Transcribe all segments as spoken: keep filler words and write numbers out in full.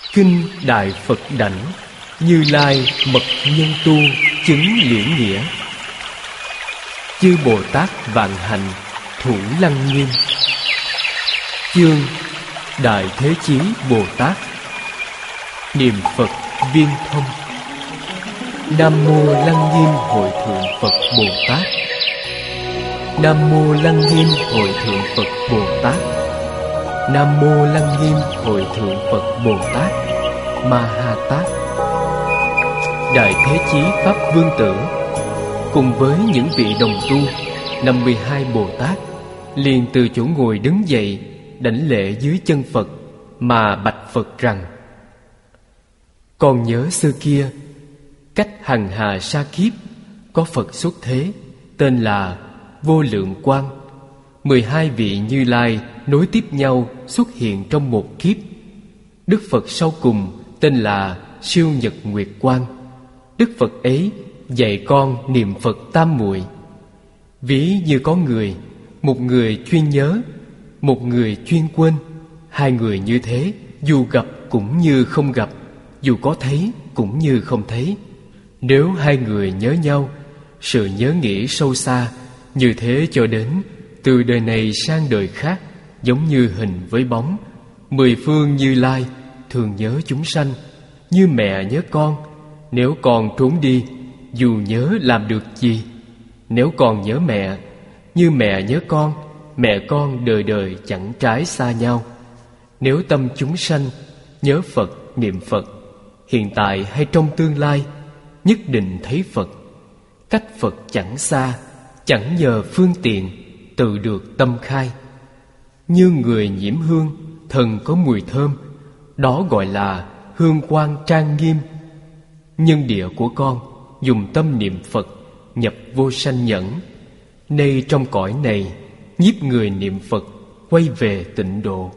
Kinh Đại Phật Đảnh, Như Lai mật nhân tu chứng liễn nghĩa. Chư Bồ Tát vạn hạnh thủ lăng nghiêm. Chương Đại Thế Chí Bồ Tát. Niệm Phật viên thông. Nam Mô Lăng Nghiêm Hội Thượng Phật Bồ Tát. Nam Mô Lăng Nghiêm Hội Thượng Phật Bồ Tát. Nam Mô Lăng Nghiêm Hội Thượng Phật Bồ Tát Ma Ha Tát. Đại Thế Chí Pháp Vương Tử cùng với những vị đồng tu năm mươi hai Bồ Tát liền từ chỗ ngồi đứng dậy, đảnh lễ dưới chân Phật mà bạch Phật rằng: Con nhớ xưa kia, cách hằng hà sa kiếp, có Phật xuất thế tên là Vô Lượng Quang. Mười hai vị Như Lai nối tiếp nhau xuất hiện trong một kiếp. Đức Phật sau cùng tên là Siêu Nhật Nguyệt Quang. Đức Phật ấy dạy con niệm Phật tam muội. Ví như có người, một người chuyên nhớ, một người chuyên quên. Hai người như thế, dù gặp cũng như không gặp, dù có thấy cũng như không thấy. Nếu hai người nhớ nhau, sự nhớ nghĩ sâu xa, như thế cho đến từ đời này sang đời khác, giống như hình với bóng. Mười phương Như Lai thường nhớ chúng sanh, như mẹ nhớ con. Nếu con trốn đi, dù nhớ làm được gì? Nếu con nhớ mẹ, như mẹ nhớ con, mẹ con đời đời chẳng trái xa nhau. Nếu tâm chúng sanh nhớ Phật, niệm Phật, hiện tại hay trong tương lai, nhất định thấy Phật. Cách Phật chẳng xa, chẳng nhờ phương tiện, tự được tâm khai. Như người nhiễm hương, thần có mùi thơm, đó gọi là hương quang trang nghiêm. Nhân địa của con dùng tâm niệm Phật, nhập vô sanh nhẫn. Nay trong cõi này, nhiếp người niệm Phật, quay về tịnh độ.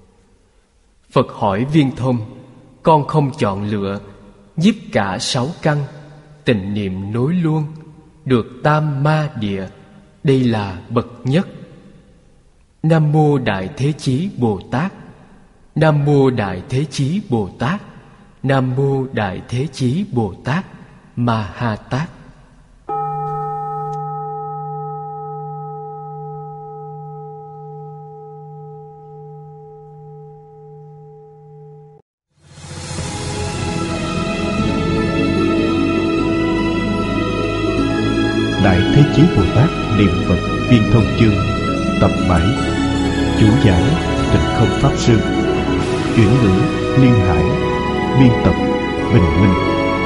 Phật hỏi Viên Thông: Con không chọn lựa, nhiếp cả sáu căn, tịnh niệm nối luôn, được tam ma địa, đây là bậc nhất. Nam Mô Đại Thế Chí Bồ Tát. Nam Mô Đại Thế Chí Bồ Tát. Nam Mô Đại Thế Chí Bồ Tát Ma Ha Tát. Đại Thế Chí Bồ Tát niệm Phật viên thông chương tập bảy. Chủ giảng Tịnh Không Pháp Sư. Chuyển ngữ Liên Hải. Biên tập Bình Minh.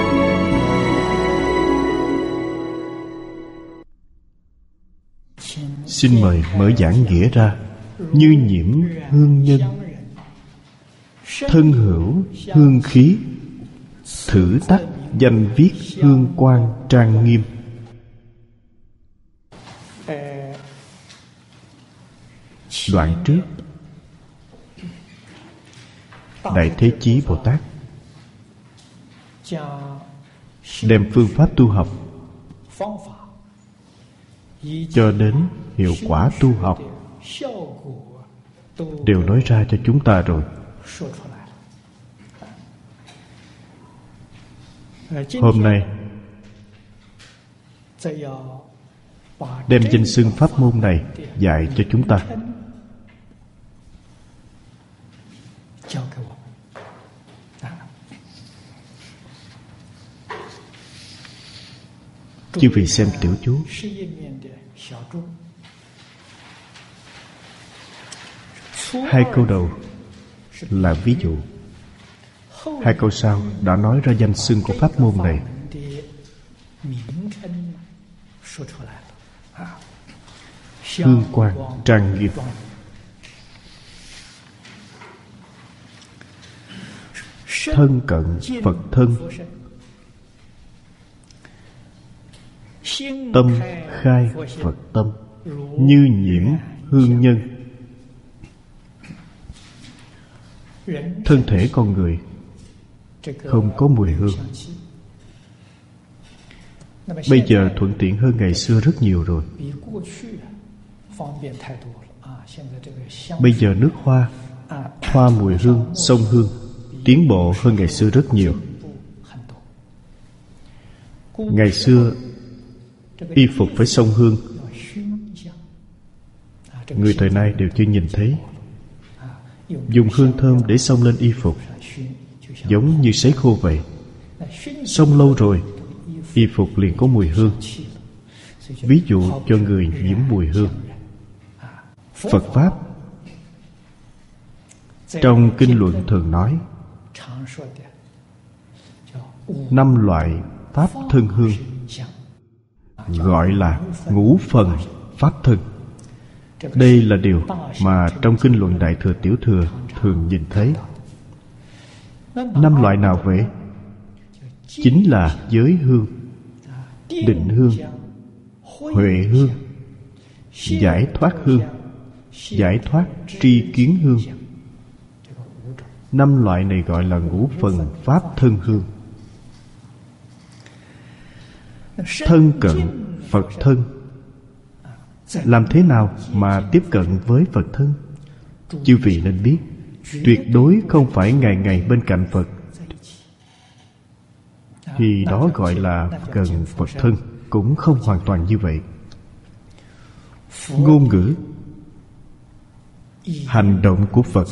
Xin mời mở giảng nghĩa ra. Như nhiễm hương nhân, thân hữu hương khí, thử tắc danh viết hương quang trang nghiêm. Đoạn trước, Đại Thế Chí Bồ Tát đem phương pháp tu học cho đến hiệu quả tu học đều nói ra cho chúng ta rồi. Hôm nay đem danh xưng pháp môn này dạy cho chúng ta. Chư vị xem tiểu chú. Hai câu đầu là ví dụ. Hai câu sau đã nói ra danh xưng của pháp môn này. Hương quang trang nghiêm. Thân cận Phật thân, tâm khai Phật tâm, như nhiễm hương nhân. Thân thể con người không có mùi hương. Bây giờ thuận tiện hơn ngày xưa rất nhiều rồi. Bây giờ nước hoa, hoa mùi hương, sông hương tiến bộ hơn ngày xưa rất nhiều. Ngày xưa y phục phải xông hương, người thời nay đều chưa nhìn thấy. Dùng hương thơm để xông lên y phục, giống như sấy khô vậy. Xông lâu rồi, y phục liền có mùi hương. Ví dụ cho người nhiễm mùi hương. Phật Pháp trong kinh luận thường nói năm loại pháp thân hương, gọi là ngũ phần pháp thân. Đây là điều mà trong kinh luận Đại Thừa Tiểu Thừa thường nhìn thấy. Năm loại nào vậy? Chính là giới hương, định hương, huệ hương, giải thoát hương, giải thoát tri kiến hương. Năm loại này gọi là ngũ phần pháp thân hương. Thân cận Phật thân. Làm thế nào mà tiếp cận với Phật thân? Chư vị nên biết, tuyệt đối không phải ngày ngày bên cạnh Phật, thì đó gọi là gần Phật thân. Cũng không hoàn toàn như vậy. Ngôn ngữ, hành động của Phật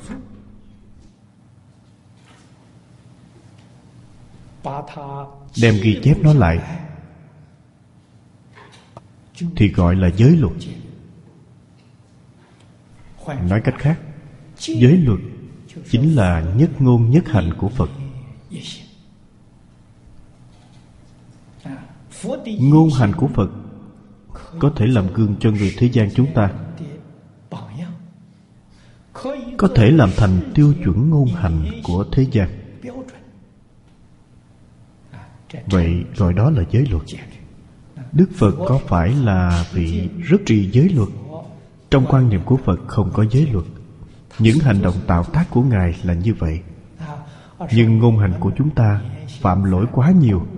đem ghi chép nó lại thì gọi là giới luật. Nói cách khác, giới luật chính là nhất ngôn nhất hành của Phật. Ngôn hành của Phật có thể làm gương cho người thế gian chúng ta, có thể làm thành tiêu chuẩn ngôn hành của thế gian. Vậy gọi đó là giới luật. Đức Phật có phải là vị rất trì giới luật? Trong quan niệm của Phật không có giới luật. Những hành động tạo tác của Ngài là như vậy. Nhưng ngôn hành của chúng ta phạm lỗi quá nhiều.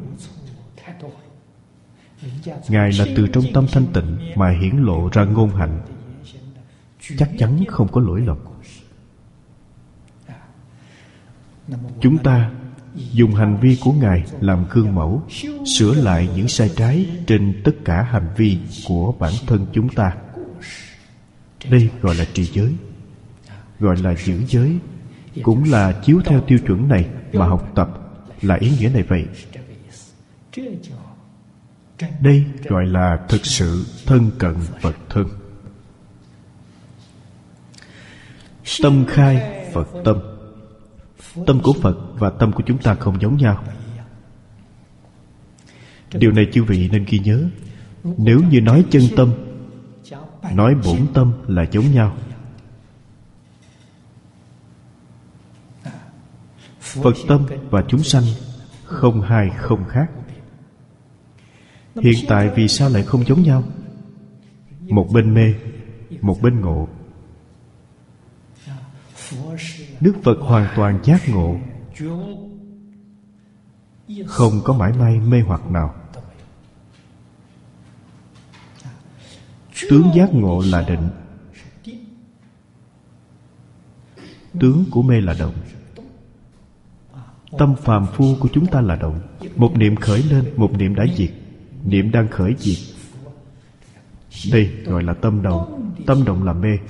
Ngài là từ trong tâm thanh tịnh mà hiển lộ ra ngôn hành, chắc chắn không có lỗi lầm. Chúng ta dùng hành vi của Ngài làm gương mẫu, sửa lại những sai trái trên tất cả hành vi của bản thân chúng ta. Đây gọi là trì giới, gọi là giữ giới, cũng là chiếu theo tiêu chuẩn này mà học tập, là ý nghĩa này vậy. Đây gọi là thực sự thân cận Phật thân. Tâm khai Phật tâm. Tâm của Phật và tâm của chúng ta không giống nhau. Điều này chư vị nên ghi nhớ. Nếu như nói chân tâm, nói bổn tâm là giống nhau. Phật tâm và chúng sanh không hai không khác. Hiện tại vì sao lại không giống nhau? Một bên mê, một bên ngộ. Đức Phật hoàn toàn giác ngộ, không có mảy may mê hoặc nào. Tướng giác ngộ là định, tướng của mê là động. Tâm phàm phu của chúng ta là động. Một niệm khởi lên, một niệm đã diệt. Niệm đang khởi diệt. Đây gọi là tâm động. Tâm động là mê.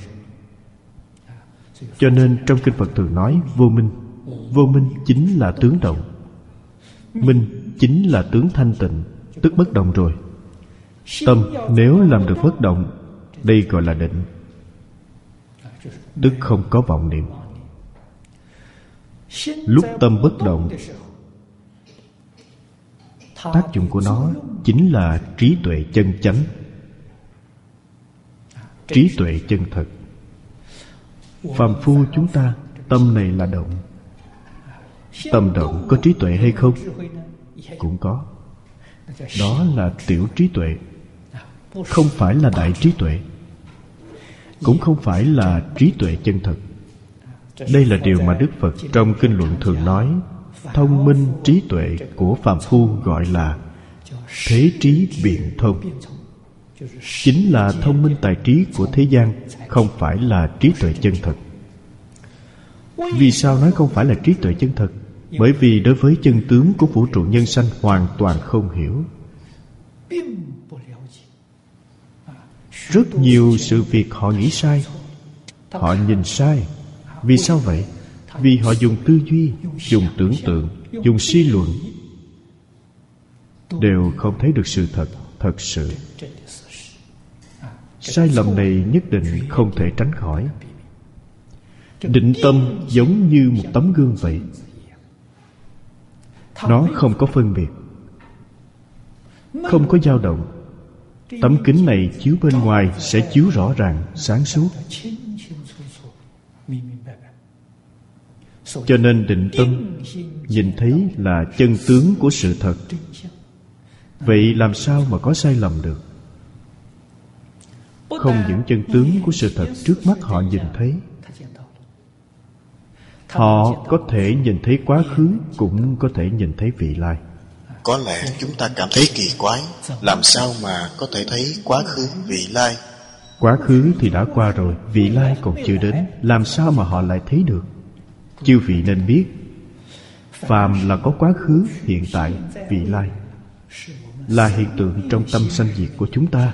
Cho nên trong kinh Phật thường nói vô minh. Vô minh chính là tướng động. Minh chính là tướng thanh tịnh, tức bất động rồi. Tâm nếu làm được bất động, đây gọi là định, tức không có vọng niệm. Lúc tâm bất động, tác dụng của nó chính là trí tuệ chân chánh, trí tuệ chân thật. Phàm phu chúng ta, tâm này là động. Tâm động có trí tuệ hay không? Cũng có. Đó là tiểu trí tuệ, không phải là đại trí tuệ, cũng không phải là trí tuệ chân thật. Đây là điều mà Đức Phật trong kinh luận thường nói. Thông minh trí tuệ của phàm phu gọi là thế trí biện thông, chính là thông minh tài trí của thế gian, không phải là trí tuệ chân thật. Vì sao nói không phải là trí tuệ chân thật? Bởi vì đối với chân tướng của vũ trụ nhân sanh hoàn toàn không hiểu. Rất nhiều sự việc họ nghĩ sai, họ nhìn sai. Vì sao vậy? Vì họ dùng tư duy, dùng tưởng tượng, dùng suy luận, đều không thấy được sự thật, thật sự. Sai lầm này nhất định không thể tránh khỏi. Định tâm giống như một tấm gương vậy. Nó không có phân biệt, không có dao động. Tấm kính này chiếu bên ngoài sẽ chiếu rõ ràng, sáng suốt. Cho nên định tâm nhìn thấy là chân tướng của sự thật. Vậy làm sao mà có sai lầm được? Không những chân tướng của sự thật trước mắt họ nhìn thấy, họ có thể nhìn thấy quá khứ, cũng có thể nhìn thấy vị lai. Có lẽ chúng ta cảm thấy kỳ quái, làm sao mà có thể thấy quá khứ, vị lai? Quá khứ thì đã qua rồi, vị lai còn chưa đến, làm sao mà họ lại thấy được? Chư vị nên biết, phàm là có quá khứ, hiện tại, vị lai, là hiện tượng trong tâm sanh diệt của chúng ta.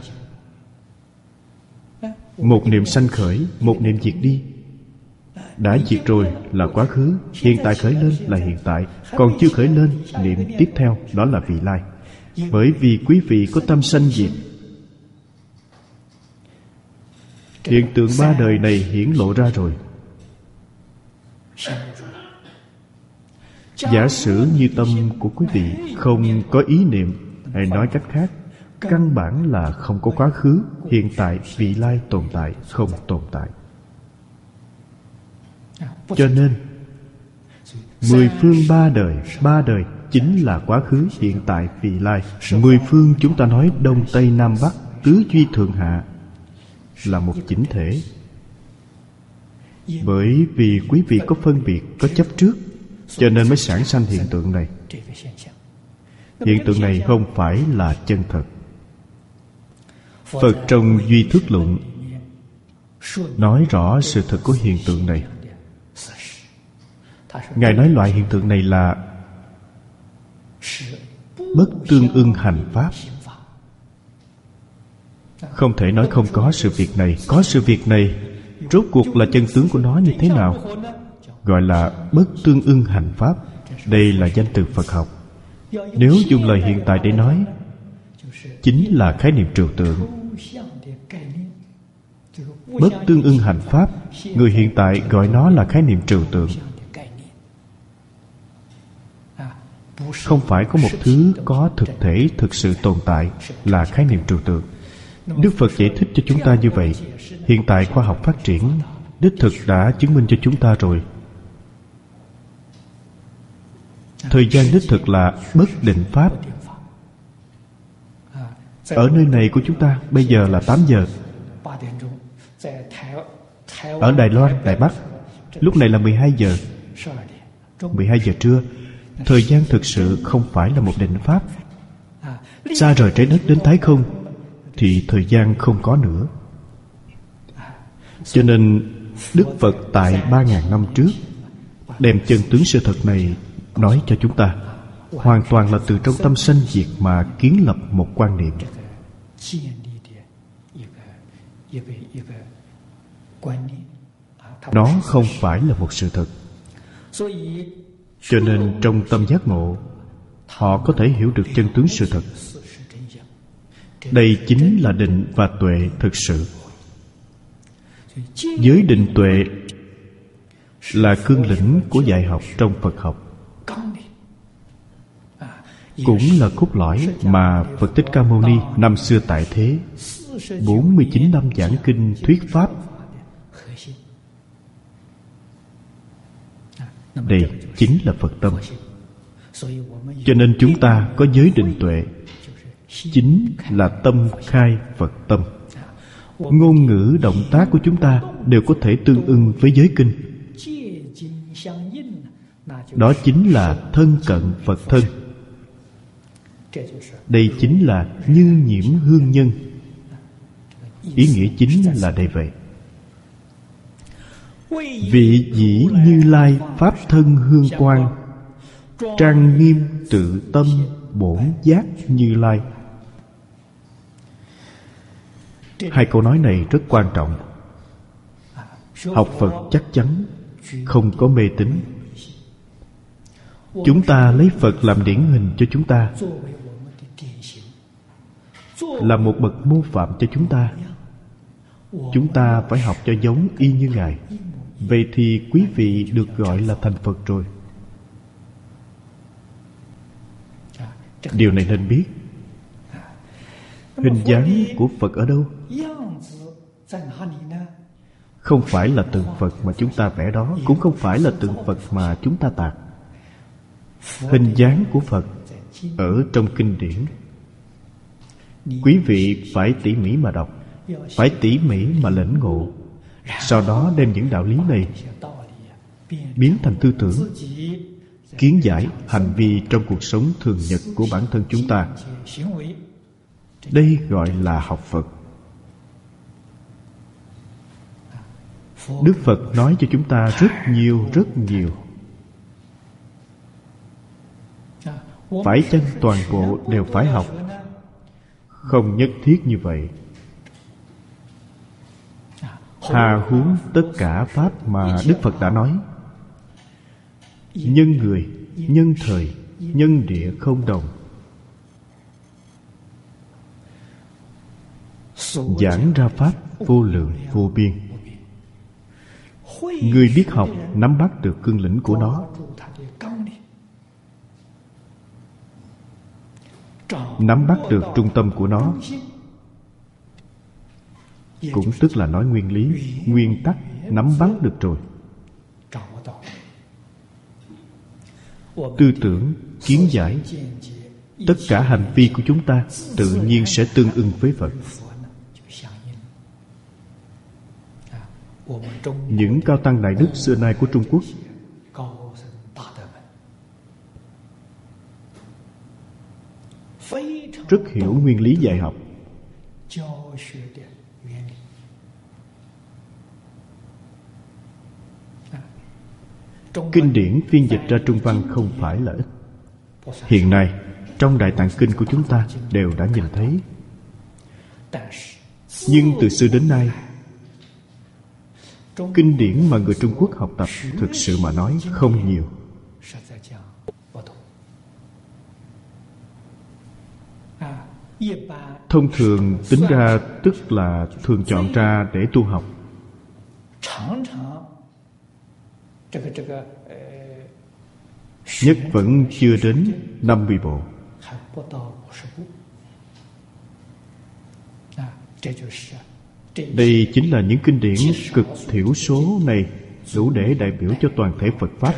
Một niệm sanh khởi, một niệm diệt đi. Đã diệt rồi là quá khứ, hiện tại khởi lên là hiện tại, còn chưa khởi lên, niệm tiếp theo đó là vị lai. Bởi vì quý vị có tâm sanh diệt, hiện tượng ba đời này hiển lộ ra rồi. Giả sử như tâm của quý vị không có ý niệm, hay nói cách khác, căn bản là không có quá khứ, hiện tại, vị lai tồn tại, không tồn tại. Cho nên mười phương ba đời, ba đời chính là quá khứ, hiện tại, vị lai. Mười phương chúng ta nói đông tây nam bắc, tứ duy thượng hạ, là một chỉnh thể. Bởi vì quý vị có phân biệt, có chấp trước, cho nên mới sản sanh hiện tượng này. Hiện tượng này không phải là chân thật. Phật trong Duy Thức Luận nói rõ sự thật của hiện tượng này. Ngài nói loại hiện tượng này là bất tương ưng hành pháp. Không thể nói không có sự việc này. Có sự việc này, rốt cuộc là chân tướng của nó như thế nào? Gọi là bất tương ưng hành pháp. Đây là danh từ Phật học. Nếu dùng lời hiện tại để nói, chính là khái niệm trừu tượng. Bất tương ưng hành pháp, người hiện tại gọi nó là khái niệm trừu tượng. Không phải có một thứ có thực thể thực sự tồn tại là khái niệm trừu tượng. Đức Phật giải thích cho chúng ta như vậy. Hiện tại khoa học phát triển đích thực đã chứng minh cho chúng ta rồi. Thời gian đích thực là bất định pháp. Ở nơi này của chúng ta bây giờ là tám giờ. Ở Đài Loan, Đài Bắc lúc này là mười hai giờ, mười hai giờ trưa. Thời gian thực sự không phải là một định pháp. Xa rời trái đất đến Thái Không thì thời gian không có nữa. Cho nên Đức Phật tại ba ngàn năm trước đem chân tướng sự thật này nói cho chúng ta. Hoàn toàn là từ trong tâm sanh diệt mà kiến lập một quan niệm. Nó không phải là một sự thật. Cho nên trong tâm giác ngộ, họ có thể hiểu được chân tướng sự thật. Đây chính là định và tuệ thực sự. Giới định tuệ là cương lĩnh của dạy học trong Phật học, cũng là cốt lõi mà Phật Thích Ca Mâu Ni năm xưa tại thế bốn mươi chín năm giảng kinh thuyết pháp. Đây chính là Phật tâm. Cho nên chúng ta có giới định tuệ, chính là tâm khai Phật tâm. Ngôn ngữ động tác của chúng ta đều có thể tương ưng với giới kinh. Đó chính là thân cận Phật thân. Đây chính là như nhiễm hương nhân. Ý nghĩa chính là đây vậy. Vị dĩ Như Lai pháp thân hương quang, trang nghiêm tự tâm bổn giác Như Lai. Hai câu nói này rất quan trọng. Học Phật chắc chắn không có mê tín. Chúng ta lấy Phật làm điển hình cho chúng ta, là một bậc mô phạm cho chúng ta. Chúng ta phải học cho giống y như Ngài. Vậy thì quý vị được gọi là thành Phật rồi. Điều này nên biết. Hình dáng của Phật ở đâu? Không phải là tượng Phật mà chúng ta vẽ đó, cũng không phải là tượng Phật mà chúng ta tạc. Hình dáng của Phật ở trong kinh điển. Quý vị phải tỉ mỉ mà đọc, phải tỉ mỉ mà lĩnh ngộ, sau đó đem những đạo lý này biến thành tư tưởng, kiến giải, hành vi trong cuộc sống thường nhật của bản thân chúng ta. Đây gọi là học Phật. Đức Phật nói cho chúng ta rất nhiều, rất nhiều. Phải chăng toàn bộ đều phải học? Không nhất thiết như vậy. Hà huống tất cả pháp mà Đức Phật đã nói. Nhân người, nhân thời, nhân địa không đồng. Giảng ra pháp vô lượng vô biên. Người biết học nắm bắt được cương lĩnh của nó, nắm bắt được trung tâm của nó, cũng tức là nói nguyên lý, nguyên tắc nắm bắt được rồi. Tư tưởng, kiến giải, tất cả hành vi của chúng ta tự nhiên sẽ tương ưng với Phật. Những cao tăng đại đức xưa nay của Trung Quốc rất hiểu nguyên lý dạy học. Kinh điển phiên dịch ra Trung văn không phải là ít. Hiện nay trong Đại Tạng Kinh của chúng ta đều đã nhìn thấy. Nhưng từ xưa đến nay, kinh điển mà người Trung Quốc học tập thực sự mà nói không nhiều. Thông thường tính ra tức là thường chọn ra để tu học. Nhất vẫn chưa đến năm mươi bộ. Đây chính là những kinh điển cực thiểu số này đủ để đại biểu cho toàn thể Phật Pháp.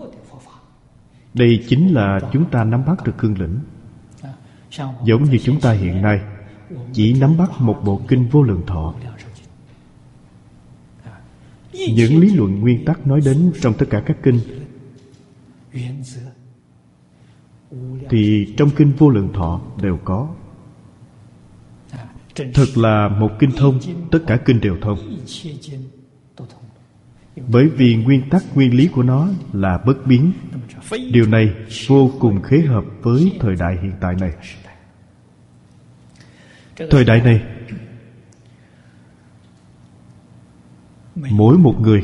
Đây chính là chúng ta nắm bắt được cương lĩnh. Giống như chúng ta hiện nay chỉ nắm bắt một bộ kinh Vô Lượng Thọ. Những lý luận nguyên tắc nói đến trong tất cả các kinh thì trong kinh Vô Lượng Thọ đều có. Thật là một kinh thông, tất cả kinh đều thông. Bởi vì nguyên tắc nguyên lý của nó là bất biến. Điều này vô cùng khế hợp với thời đại hiện tại này. Thời đại này, mỗi một người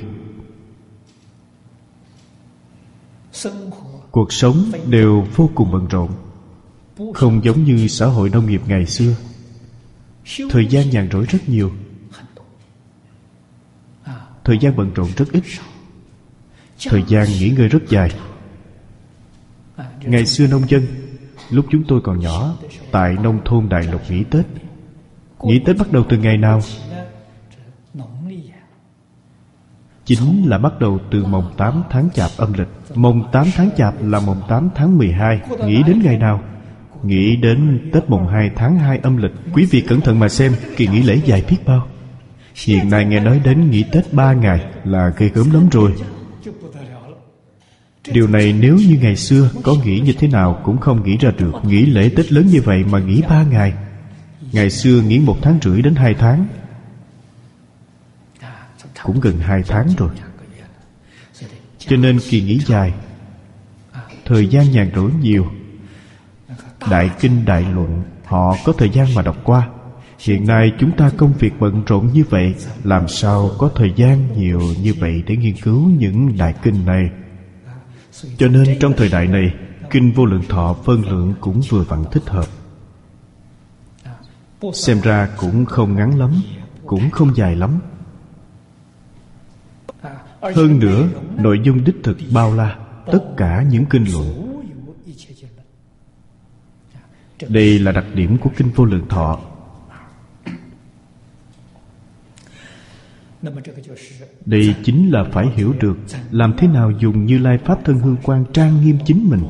cuộc sống đều vô cùng bận rộn. Không giống như xã hội nông nghiệp ngày xưa, thời gian nhàn rỗi rất nhiều, thời gian bận rộn rất ít, thời gian nghỉ ngơi rất dài. Ngày xưa nông dân, lúc chúng tôi còn nhỏ, tại nông thôn Đại Lục nghỉ Tết. Nghỉ Tết bắt đầu từ ngày nào? Chính là bắt đầu từ mồng tám tháng Chạp âm lịch. Mồng tám tháng Chạp là mồng tám tháng mười hai. Nghĩ đến ngày nào? Nghĩ đến Tết mồng hai tháng hai âm lịch. Quý vị cẩn thận mà xem, kỳ nghỉ lễ dài biết bao. Hiện nay nghe nói đến nghỉ Tết ba ngày là ghê gớm lắm rồi. Điều này nếu như ngày xưa có nghĩ như thế nào cũng không nghĩ ra được. Nghỉ lễ Tết lớn như vậy mà nghỉ ba ngày. Ngày xưa nghỉ một tháng rưỡi đến hai tháng, cũng gần hai tháng rồi. cho nên kỳ nghỉ dài, thời gian nhàn rỗi nhiều. Đại kinh đại luận họ có thời gian mà đọc qua. Hiện nay chúng ta công việc bận rộn như vậy, làm sao có thời gian nhiều như vậy để nghiên cứu những đại kinh này. Cho nên trong thời đại này, kinh Vô Lượng Thọ phân lượng cũng vừa vặn thích hợp. Xem ra cũng không ngắn lắm, cũng không dài lắm. Hơn nữa, nội dung đích thực bao la tất cả những kinh luận. Đây là đặc điểm của kinh Vô Lượng Thọ. Đây chính là phải hiểu được làm thế nào dùng Như Lai Pháp Thân Hương Quang trang nghiêm chính mình.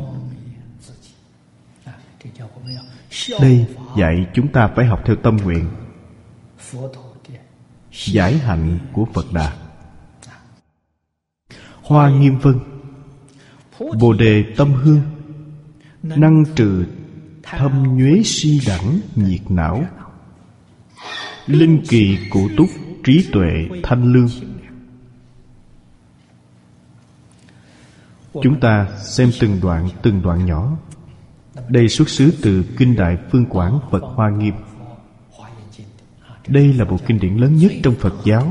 Đây dạy chúng ta phải học theo tâm nguyện, giải hạnh của Phật Đà. Hoa Nghiêm Vân: Bồ đề tâm hương, năng trừ thâm nhuế si đẳng nhiệt não, linh kỳ cụ túc trí tuệ thanh lương. Chúng ta xem từng đoạn từng đoạn nhỏ. Đây xuất xứ từ Kinh Đại Phương Quảng Phật Hoa Nghiêm. Đây là bộ kinh điển lớn nhất trong Phật giáo.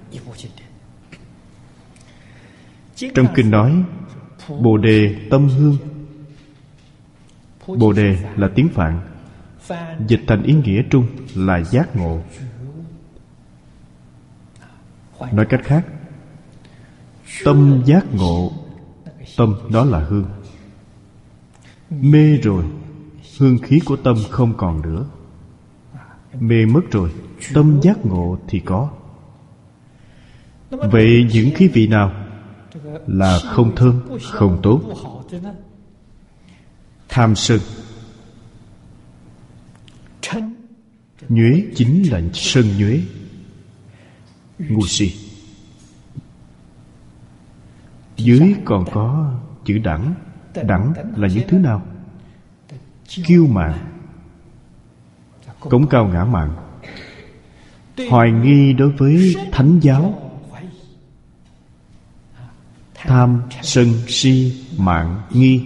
Trong kinh nói Bồ đề tâm hương. Bồ đề là tiếng Phạn, dịch thành ý nghĩa Trung là giác ngộ. Nói cách khác, tâm giác ngộ. Tâm đó là hương. Mê rồi, hương khí của tâm không còn nữa. Mê mất rồi, tâm giác ngộ thì có. Vậy những khí vị nào là không thơm, không tốt? Tham sân. Nhuế chính là sân nhuế. Ngu si. Dưới còn có chữ đẳng. Đẳng là những thứ nào? Kiêu mạn, cống cao ngã mạn, hoài nghi đối với thánh giáo. Tham, sân, si, mạn, nghi.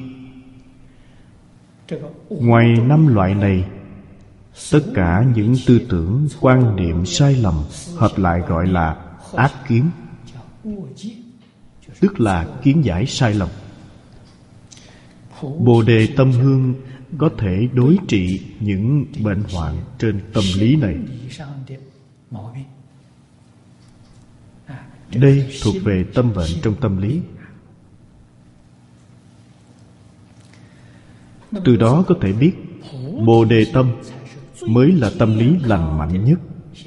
Ngoài năm loại này, tất cả những tư tưởng, quan niệm sai lầm hợp lại gọi là ác kiến, tức là kiến giải sai lầm. Bồ đề tâm hương có thể đối trị những bệnh hoạn trên tâm lý này. Đây thuộc về tâm bệnh trong tâm lý. Từ đó có thể biết Bồ đề tâm mới là tâm lý lành mạnh nhất.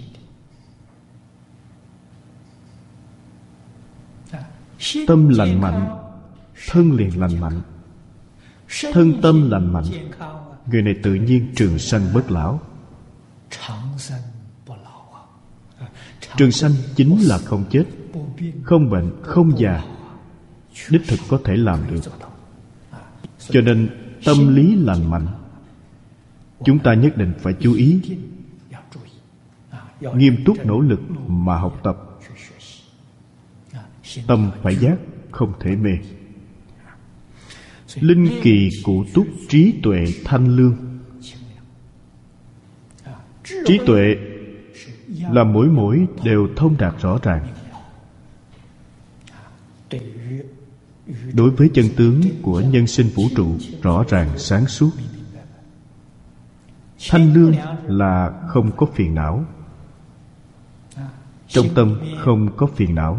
Tâm lành mạnh, thân liền lành mạnh. Thân tâm lành mạnh, người này tự nhiên trường sanh bất lão. Trường sanh chính là không chết, không bệnh, không già. Đích thực có thể làm được. Cho nên tâm lý lành mạnh, chúng ta nhất định phải chú ý, nghiêm túc nỗ lực mà học tập. Tâm phải giác, không thể mê. Linh kỳ cụ túc trí tuệ thanh lương. Trí tuệ là mỗi mỗi đều thông đạt rõ ràng. Đối với chân tướng của nhân sinh vũ trụ rõ ràng sáng suốt. Thanh lương là không có phiền não. Trong tâm không có phiền não,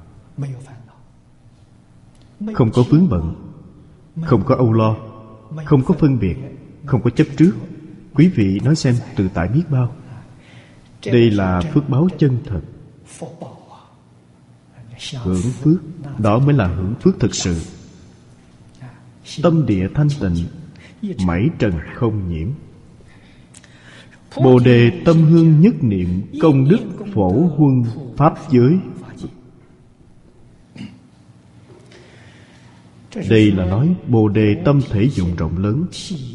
không có vướng bận, không có âu lo, không có phân biệt, không có chấp trước. Quý vị nói xem tự tại biết bao. Đây là phước báo chân thật. Hưởng phước, đó mới là hưởng phước thực sự. Tâm địa thanh tịnh, mảy trần không nhiễm. Bồ đề tâm hương nhất niệm, công đức phổ huân pháp giới. Đây là nói Bồ đề tâm thể dụng rộng lớn.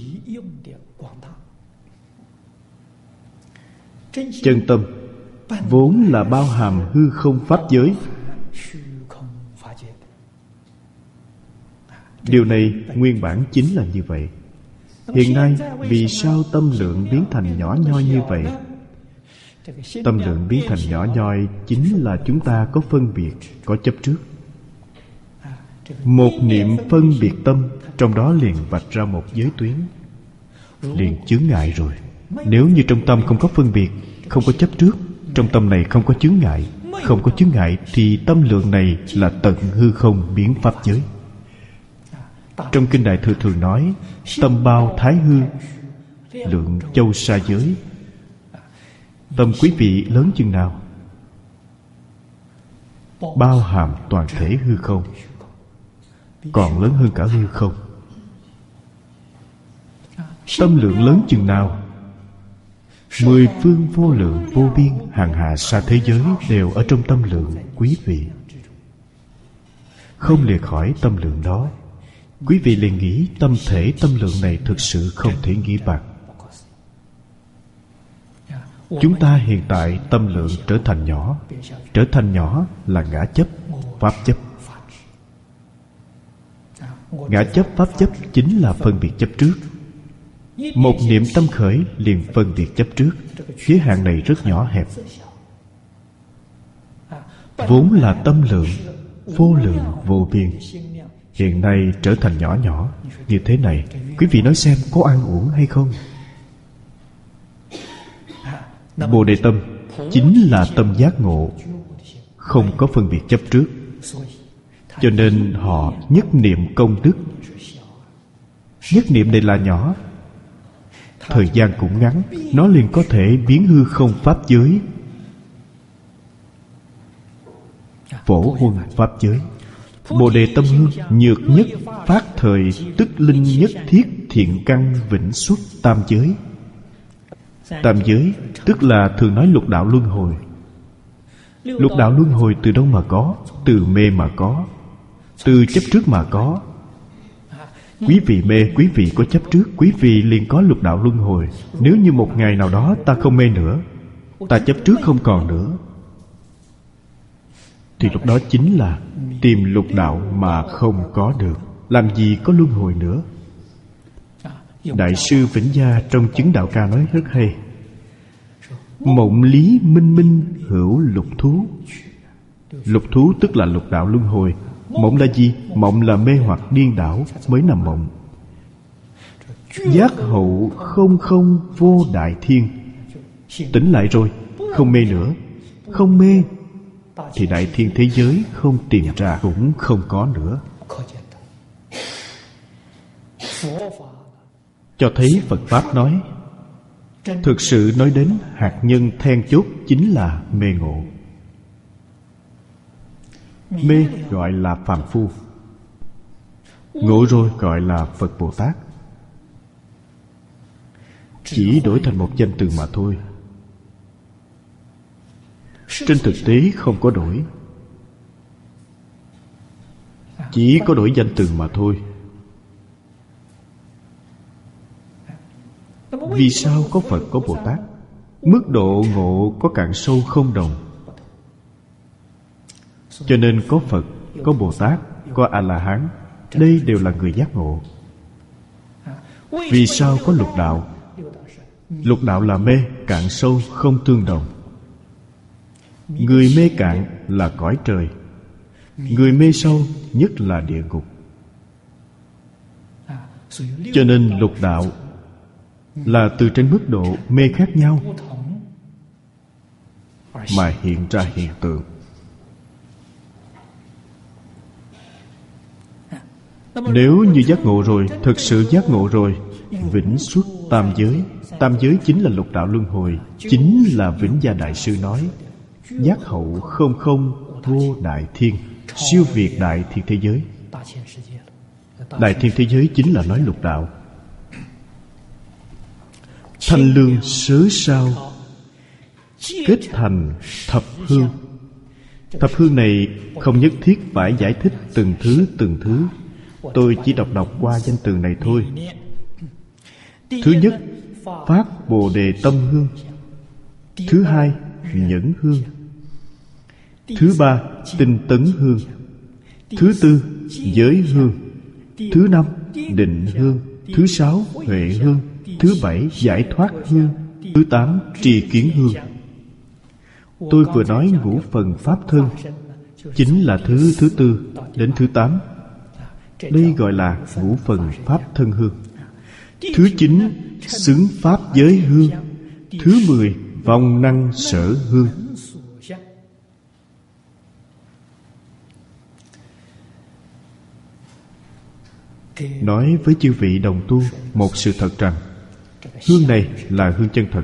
Chân tâm vốn là bao hàm hư không pháp giới. Điều này nguyên bản chính là như vậy. Hiện nay vì sao tâm lượng biến thành nhỏ nhoi như vậy? Tâm lượng biến thành nhỏ nhoi chính là chúng ta có phân biệt, có chấp trước. Một niệm phân biệt tâm, trong đó liền vạch ra một giới tuyến, liền chướng ngại rồi. Nếu như trong tâm không có phân biệt, không có chấp trước, trong tâm này không có chướng ngại, không có chướng ngại, thì tâm lượng này là tận hư không biến pháp giới. Trong Kinh Đại Thừa thường nói tâm bao thái hư, lượng châu sa giới. Tâm quý vị lớn chừng nào? Bao hàm toàn thể hư không, còn lớn hơn cả hư không. Tâm lượng lớn chừng nào? Mười phương vô lượng vô biên hàng hà sa thế giới đều ở trong tâm lượng quý vị. Không lìa khỏi tâm lượng đó, quý vị liền nghĩ tâm thể tâm lượng này thực sự không thể nghĩ bạc. Chúng ta hiện tại tâm lượng trở thành nhỏ. Trở thành nhỏ là ngã chấp, pháp chấp. Ngã chấp, pháp chấp chính là phân biệt chấp trước. Một niệm tâm khởi liền phân biệt chấp trước. Giới hạn này rất nhỏ hẹp. Vốn là tâm lượng vô lượng vô biên, hiện nay trở thành nhỏ nhỏ như thế này. Quý vị nói xem có an uổng hay không? Bồ Đề tâm chính là tâm giác ngộ, không có phân biệt chấp trước. Cho nên họ nhất niệm công đức. Nhất niệm này là nhỏ, thời gian cũng ngắn, nó liền có thể biến hư không pháp giới, phổ huân pháp giới. Bồ Đề tâm hương nhược nhất phát thời, tức linh nhất thiết thiện căn vĩnh xuất tam giới. Tam giới tức là thường nói lục đạo luân hồi. Lục đạo luân hồi từ đâu mà có? Từ mê mà có, từ chấp trước mà có. Quý vị mê, quý vị có chấp trước, quý vị liền có lục đạo luân hồi. Nếu như một ngày nào đó ta không mê nữa, ta chấp trước không còn nữa, thì lúc đó chính là tìm lục đạo mà không có được. Làm gì có luân hồi nữa? Đại sư Vĩnh Gia trong Chứng Đạo Ca nói rất hay: mộng lý minh minh hữu lục thú. Lục thú tức là lục đạo luân hồi. Mộng là gì? Mộng là mê hoặc điên đảo mới nằm mộng. Giác hậu không không vô đại thiên. Tỉnh lại rồi, không mê nữa. Không mê thì đại thiên thế giới không tìm ra cũng không có nữa. Cho thấy Phật Pháp nói, thực sự nói đến hạt nhân then chốt chính là mê ngộ. Mê gọi là phàm phu, ngộ rồi gọi là Phật Bồ Tát. Chỉ đổi thành một danh từ mà thôi. Trên thực tế không có đổi, chỉ có đổi danh từ mà thôi. Vì sao có Phật có Bồ Tát? Mức độ ngộ có cạn sâu không đồng. Cho nên có Phật, có Bồ Tát, có A-la-hán, đây đều là người giác ngộ. Vì sao có lục đạo? Lục đạo là mê, cạn sâu không tương đồng. Người mê cạn là cõi trời, người mê sâu nhất là địa ngục. Cho nên lục đạo là từ trên mức độ mê khác nhau mà hiện ra hiện tượng. Nếu như giác ngộ rồi, thực sự giác ngộ rồi, vĩnh xuất tam giới. Tam giới chính là lục đạo luân hồi, chính là Vĩnh Gia Đại Sư nói giác hậu không không vô đại thiên, siêu việt đại thiên thế giới. Đại thiên thế giới chính là nói lục đạo. Thanh lương sớ sao kết thành thập hương. Thập hương này không nhất thiết phải giải thích từng thứ từng thứ. Tôi chỉ đọc đọc qua danh từ này thôi. Thứ nhất, phát Bồ Đề tâm hương. Thứ hai, nhẫn hương. Thứ ba, tinh tấn hương. Thứ tư, giới hương. thứ năm định hương, thứ sáu huệ hương, thứ bảy giải thoát hương, thứ tám tri kiến hương. Tôi vừa nói ngũ phần pháp thân chính là thứ thứ tư đến thứ tám. Đây gọi là ngũ phần pháp thân hương. Thứ chín xứng pháp giới hương. Thứ mười vong năng sở hương. Nói với chư vị đồng tu một sự thật rằng hương này là hương chân thật.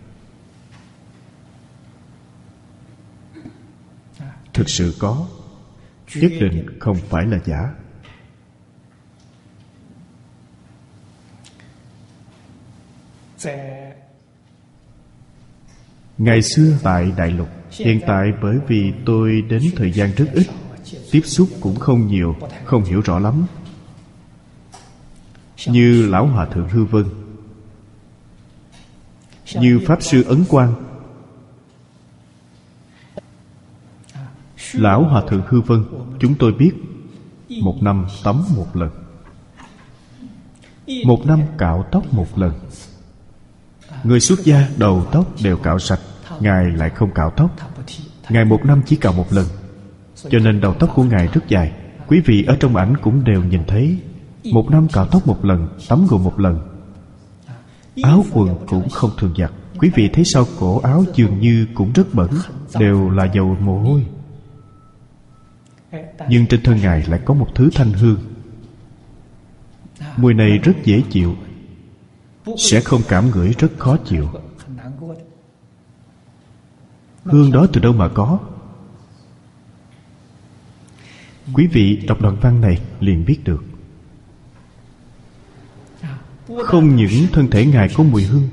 Thực sự có, nhất định không phải là giả. Ngày xưa tại Đại Lục, hiện tại bởi vì tôi đến thời gian rất ít, tiếp xúc cũng không nhiều, không hiểu rõ lắm. Như Lão Hòa Thượng Hư Vân, như Pháp Sư Ấn Quang. Lão Hòa Thượng Hư Vân, chúng tôi biết một năm tắm một lần, một năm cạo tóc một lần. Người xuất gia đầu tóc đều cạo sạch, Ngài lại không cạo tóc. Ngài một năm chỉ cạo một lần, cho nên đầu tóc của Ngài rất dài. Quý vị ở trong ảnh cũng đều nhìn thấy, một năm cạo tóc một lần, tắm gội một lần. Áo quần cũng không thường giặt. Quý vị thấy sau cổ áo dường như cũng rất bẩn, đều là dầu mồ hôi. Nhưng trên thân Ngài lại có một thứ thanh hương. Mùi này rất dễ chịu, sẽ không cảm ngửi rất khó chịu. Hương đó từ đâu mà có? Quý vị đọc đoạn văn này liền biết được. Không những thân thể Ngài có mùi hương,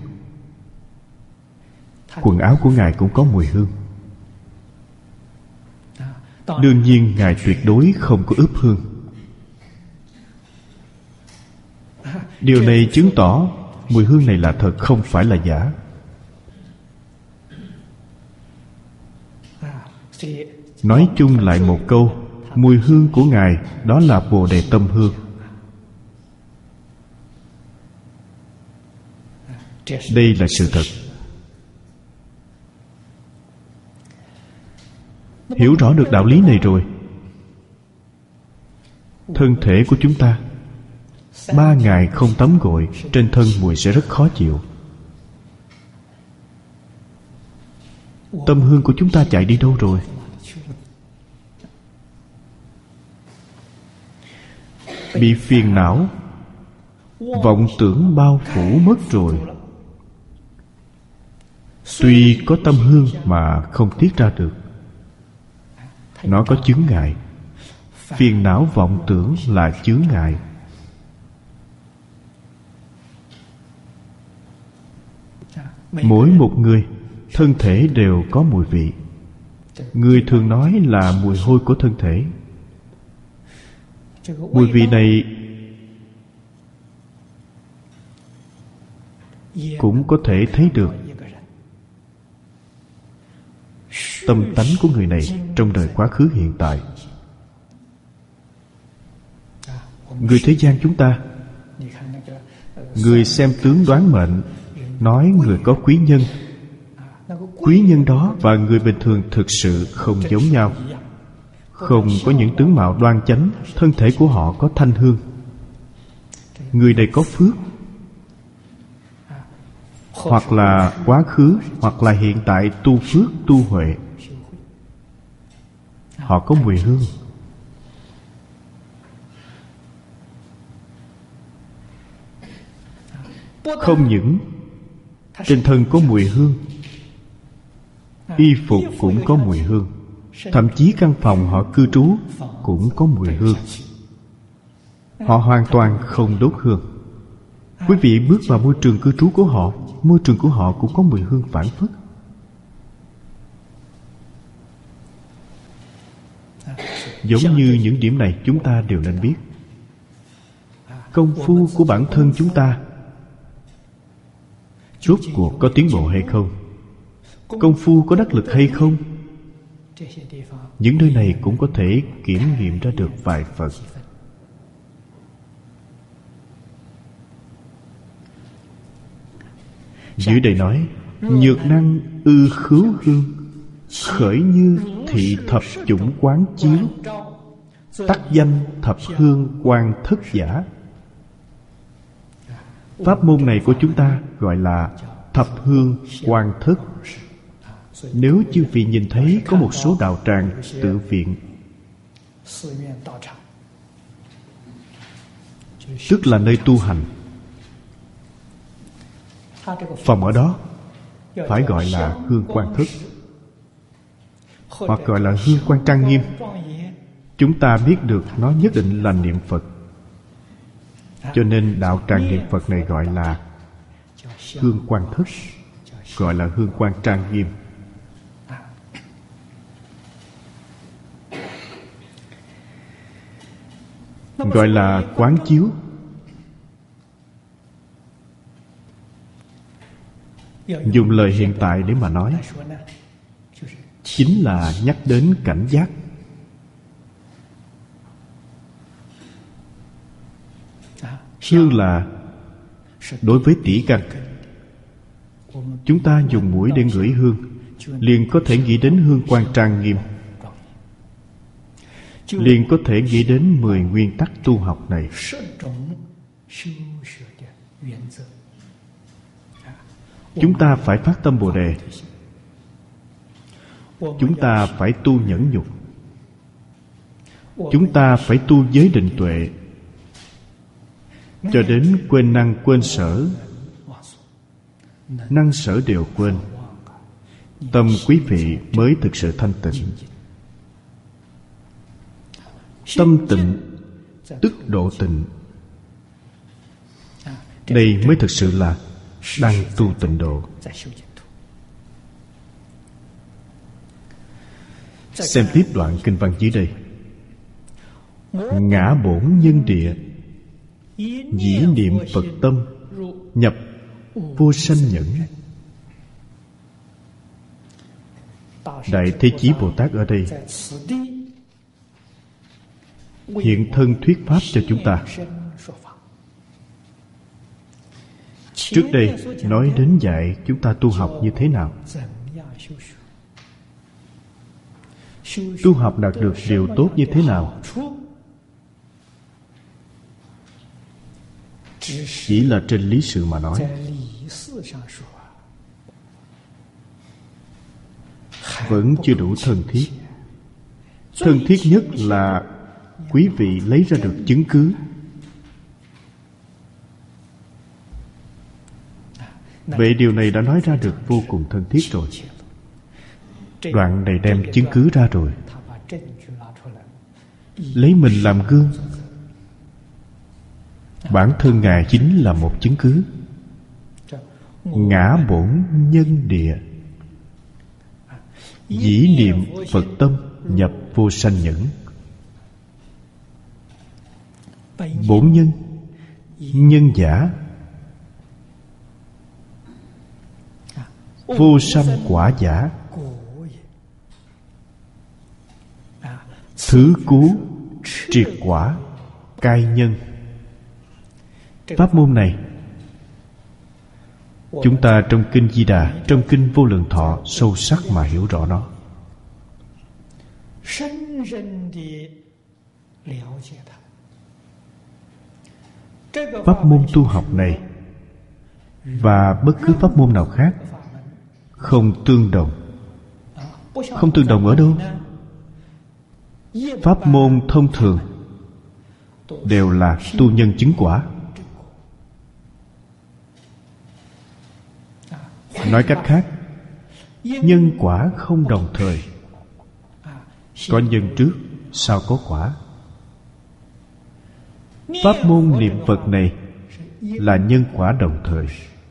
quần áo của Ngài cũng có mùi hương. Đương nhiên Ngài tuyệt đối không có ướp hương. Điều này chứng tỏ mùi hương này là thật, không phải là giả. Nói chung lại một câu, mùi hương của Ngài đó là Bồ Đề tâm hương. Đây là sự thật. Hiểu rõ được đạo lý này rồi, thân thể của chúng ta ba ngày không tắm gội, trên thân mùi sẽ rất khó chịu. Tâm hương của chúng ta chạy đi đâu rồi? Bị phiền não, vọng tưởng bao phủ mất rồi. Tuy có tâm hương mà không tiết ra được. Nó có chướng ngại. Phiền não vọng tưởng là chướng ngại. Mỗi một người thân thể đều có mùi vị. Người thường nói là mùi hôi của thân thể. Mùi vị này cũng có thể thấy được tâm tánh của người này trong đời quá khứ hiện tại. Người thế gian chúng ta, người xem tướng đoán mệnh, nói người có quý nhân. Quý nhân đó và người bình thường thực sự không giống nhau. Không có những tướng mạo đoan chánh, thân thể của họ có thanh hương. Người này có phước, hoặc là quá khứ, hoặc là hiện tại tu phước, tu huệ. Họ có mùi hương. Không những trên thân có mùi hương, y phục cũng có mùi hương. Thậm chí căn phòng họ cư trú cũng có mùi hương. Họ hoàn toàn không đốt hương. Quý vị bước vào môi trường cư trú của họ, môi trường của họ cũng có mùi hương phảng phất. Giống như những điểm này chúng ta đều nên biết. Công phu của bản thân chúng ta rốt cuộc có tiến bộ hay không? Công phu có đắc lực hay không? Những nơi này cũng có thể kiểm nghiệm ra được vài phần. Dưới đây nói: nhược năng ư khứu hương, khởi như thị thập chủng quán chiếu, tắc danh thập hương quan thất giả. Pháp môn này của chúng ta gọi là thập hương quan thất. Nếu chư vị nhìn thấy có một số đạo tràng, tự viện, tức là nơi tu hành, phòng ở đó phải gọi là hương quan thất, hoặc gọi là hương quan trang nghiêm. Chúng ta biết được nó nhất định là niệm Phật, cho nên đạo tràng niệm Phật này gọi là hương quan thất, gọi là hương quan trang nghiêm. Gọi là quán chiếu. Dùng lời hiện tại để mà nói, chính là nhắc đến cảnh giác. Hương là đối với tỉ căn. Chúng ta dùng mũi để ngửi hương, liền có thể nghĩ đến hương quan trang nghiêm, liền có thể nghĩ đến mười nguyên tắc tu học này. Chúng ta phải phát tâm Bồ Đề. Chúng ta phải tu nhẫn nhục. Chúng ta phải tu giới định tuệ, cho đến quên năng quên sở, năng sở đều quên, tâm quý vị mới thực sự thanh tịnh. Tâm tịnh tức độ tịnh. Đây mới thực sự là đang tu tịnh độ. Xem tiếp đoạn kinh văn dưới đây. Ngã bổn nhân địa, dĩ niệm Phật tâm, nhập vô sanh nhẫn. Đại Thế Chí Bồ Tát ở đây hiện thân thuyết pháp cho chúng ta. Trước đây nói đến dạy chúng ta tu học như thế nào, tu học đạt được điều tốt như thế nào. Chỉ là trên lý sự mà nói, vẫn chưa đủ thân thiết. Thân thiết nhất là quý vị lấy ra được chứng cứ. Vậy điều này đã nói ra được vô cùng thân thiết rồi. Đoạn này đem chứng cứ ra rồi, lấy mình làm gương. Bản thân Ngài chính là một chứng cứ. Ngã bổn nhân địa, dĩ niệm Phật tâm, nhập vô sanh nhẫn. Bổn nhân, nhân giả, vô sanh quả giả, thứ cứu, triệt quả, cai nhân. Pháp môn này chúng ta trong Kinh Di Đà, trong Kinh Vô Lượng Thọ sâu sắc mà hiểu rõ nó. Pháp môn tu học này và bất cứ pháp môn nào khác không tương đồng. Không tương đồng ở đâu? Pháp môn thông thường đều là tu nhân chứng quả. Nói cách khác, nhân quả không đồng thời. Có nhân trước, sau có quả. Pháp môn niệm Phật này là nhân quả đồng thời.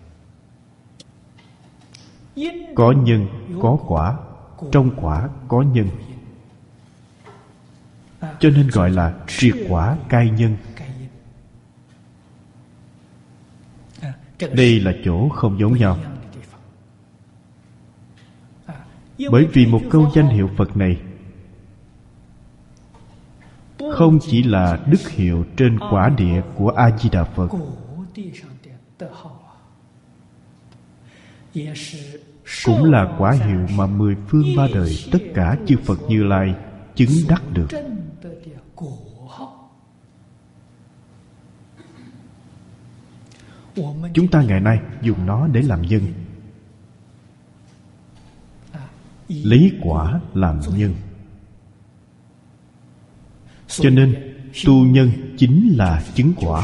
Có nhân, có quả. Trong quả có nhân, cho nên gọi là triệt quả cai nhân. Đây là chỗ không giống nhau. Bởi vì một câu danh hiệu Phật này không chỉ là đức hiệu trên quả địa của A Di Đà Phật, cũng là quả hiệu mà mười phương ba đời tất cả chư Phật Như Lai chứng đắc được. Chúng ta ngày nay dùng nó để làm nhân, lấy quả làm nhân. Cho nên tu nhân chính là chứng quả.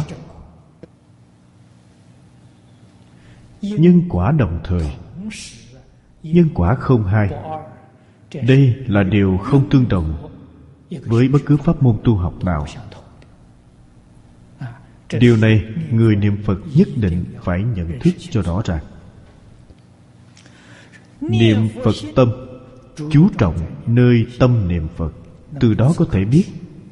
Nhân quả đồng thời, nhân quả không hai. Đây là điều không tương đồng với bất cứ pháp môn tu học nào. Điều này người niệm Phật nhất định phải nhận thức cho rõ ràng. Niệm Phật tâm, chú trọng nơi tâm niệm Phật, từ đó có thể biết.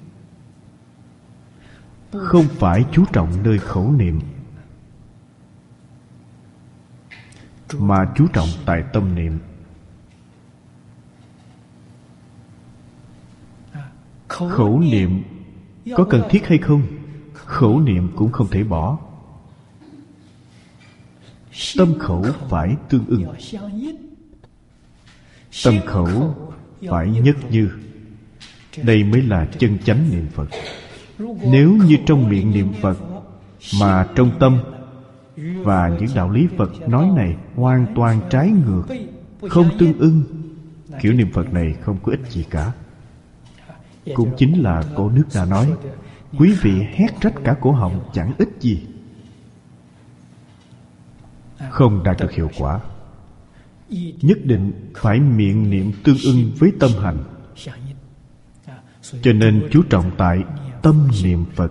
Không phải chú trọng nơi khẩu niệm, mà chú trọng tại tâm niệm. Khẩu niệm có cần thiết hay không? Khẩu niệm cũng không thể bỏ. Tâm khẩu phải tương ưng, tâm khẩu phải nhất như. Đây mới là chân chánh niệm Phật. Nếu như trong miệng niệm Phật mà trong tâm và những đạo lý Phật nói này hoàn toàn trái ngược, không tương ưng, kiểu niệm Phật này không có ích gì cả. Cũng chính là cổ nước đã nói, quý vị hét trách cả cổ họng chẳng ích gì, không đạt được hiệu quả. Nhất định phải miệng niệm tương ưng với tâm hành. Cho nên chú trọng tại tâm niệm Phật.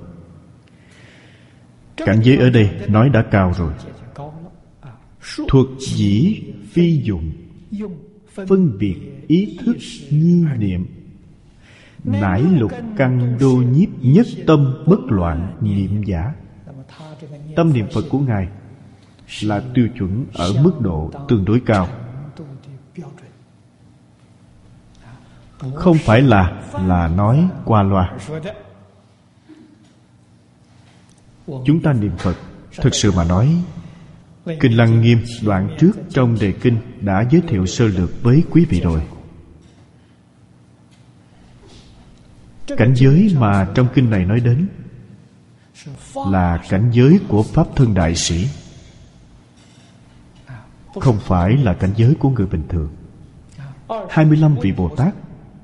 Cảnh giới ở đây nói đã cao rồi. Thuật dĩ phi dụng, phân biệt ý thức nhi niệm, nải lục căn đô nhiếp nhất tâm bất loạn niệm giả. Tâm niệm Phật của Ngài là tiêu chuẩn ở mức độ tương đối cao. Không phải là là nói qua loa. Chúng ta niệm Phật, thực sự mà nói, Kinh Lăng Nghiêm đoạn trước trong đề kinh đã giới thiệu sơ lược với quý vị rồi. Cảnh giới mà trong kinh này nói đến là cảnh giới của Pháp Thân Đại Sĩ, không phải là cảnh giới của người bình thường. Hai mươi lăm vị Bồ Tát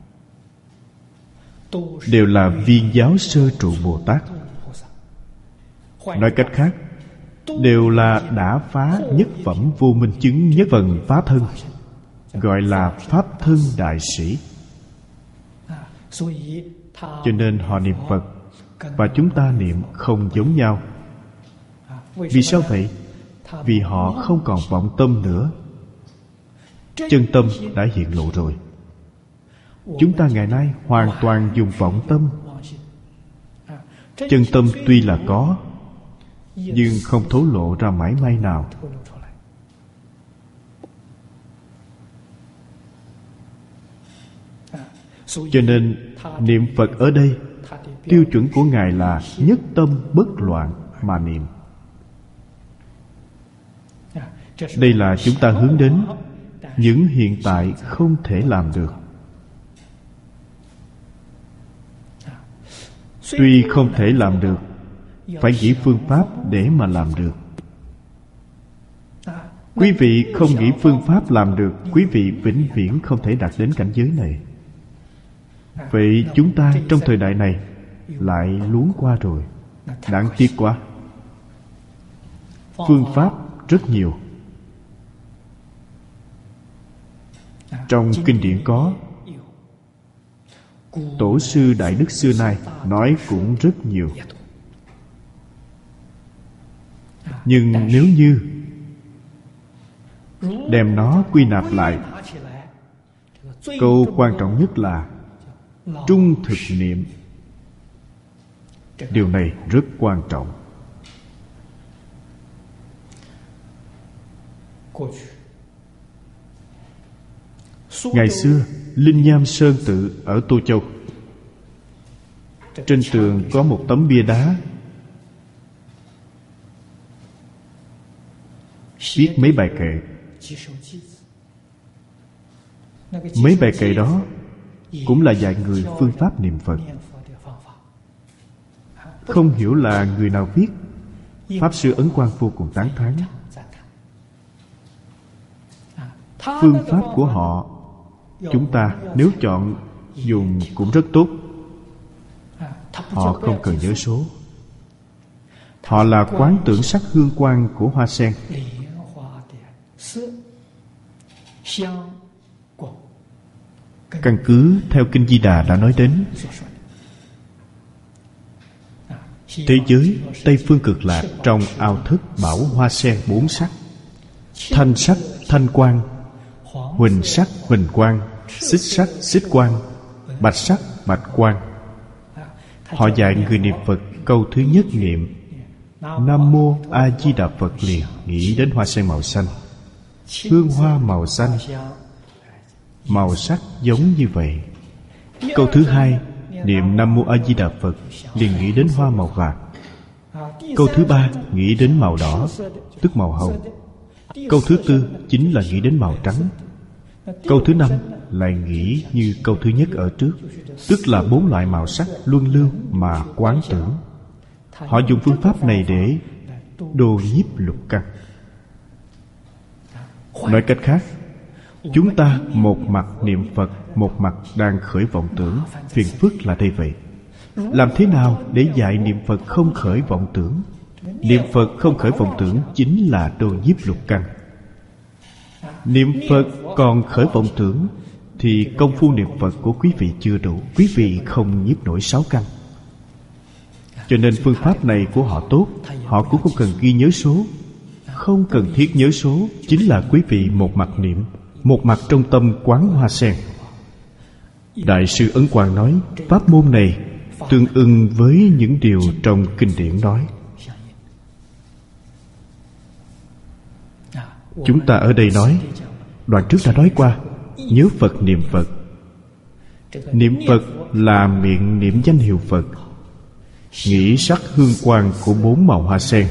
đều là viên giáo sơ trụ Bồ Tát. Nói cách khác, đều là đã phá nhất phẩm vô minh chứng nhất phần phá thân, gọi là Pháp Thân Đại Sĩ. Cho nên họ niệm Phật và chúng ta niệm không giống nhau. Vì sao vậy? Vì họ không còn vọng tâm nữa. Chân tâm đã hiện lộ rồi. Chúng ta ngày nay hoàn toàn dùng vọng tâm. Chân tâm tuy là có, nhưng không thổ lộ ra mảy may nào. Cho nên niệm Phật ở đây, tiêu chuẩn của Ngài là nhất tâm bất loạn mà niệm. Đây là chúng ta hướng đến những hiện tại không thể làm được. Tuy không thể làm được, phải nghĩ phương pháp để mà làm được. Quý vị không nghĩ phương pháp làm được, quý vị vĩnh viễn không thể đạt đến cảnh giới này. Vậy chúng ta trong thời đại này lại luống qua rồi. Đáng tiếc quá. Phương pháp rất nhiều. Trong kinh điển có, tổ sư Đại Đức xưa nay nói cũng rất nhiều. Nhưng nếu như đem nó quy nạp lại, câu quan trọng nhất là trung thực niệm. Điều này rất quan trọng. Ngày xưa, Linh Nham Sơn Tự ở Tô Châu, trên tường có một tấm bia đá viết mấy bài kệ. Mấy bài kệ đó cũng là dạy người phương pháp niệm Phật. Không hiểu là người nào viết, Pháp Sư Ấn Quang vô cùng tán thán. Phương pháp của họ, chúng ta nếu chọn dùng cũng rất tốt. Họ không cần nhớ số. Họ là quán tưởng sắc hương quang của hoa sen. Căn cứ theo Kinh Di Đà đã nói đến, thế giới Tây Phương Cực Lạc trong ao thức bảo hoa sen bốn sắc: thanh sắc thanh quang, huỳnh sắc huỳnh quang, xích sắc xích quang, bạch sắc bạch quang. Họ dạy người niệm Phật câu thứ nhất niệm Nam Mô A Di Đà Phật liền nghĩ đến hoa sen màu xanh, hương hoa màu xanh, màu sắc giống như vậy. Câu thứ hai niệm Nam Mô A Di Đà Phật liền nghĩ đến hoa màu vàng. Câu thứ ba nghĩ đến màu đỏ, tức màu hồng. Câu thứ tư chính là nghĩ đến màu trắng. Câu thứ năm lại nghĩ như câu thứ nhất ở trước, tức là bốn loại màu sắc luân lưu mà quán tưởng. Họ dùng phương pháp này để đồ nhiếp lục căn. Nói cách khác, chúng ta một mặt niệm Phật, một mặt đang khởi vọng tưởng. Phiền phức là đây vậy. Làm thế nào để dạy niệm Phật không khởi vọng tưởng? Niệm Phật không khởi vọng tưởng chính là đồ nhiếp lục căn. Niệm Phật còn khởi vọng tưởng thì công phu niệm Phật của quý vị chưa đủ. Quý vị không nhiếp nổi sáu căn. Cho nên phương pháp này của họ tốt. Họ cũng không cần ghi nhớ số. Không cần thiết nhớ số. Chính là quý vị một mặt niệm, một mặt trong tâm quán hoa sen. Đại sư Ấn Quang nói, pháp môn này tương ưng với những điều trong kinh điển nói. Chúng ta ở đây nói, đoạn trước đã nói qua, nhớ Phật niệm Phật. Niệm Phật là miệng niệm danh hiệu Phật, nghĩ sắc hương quang của bốn màu hoa sen.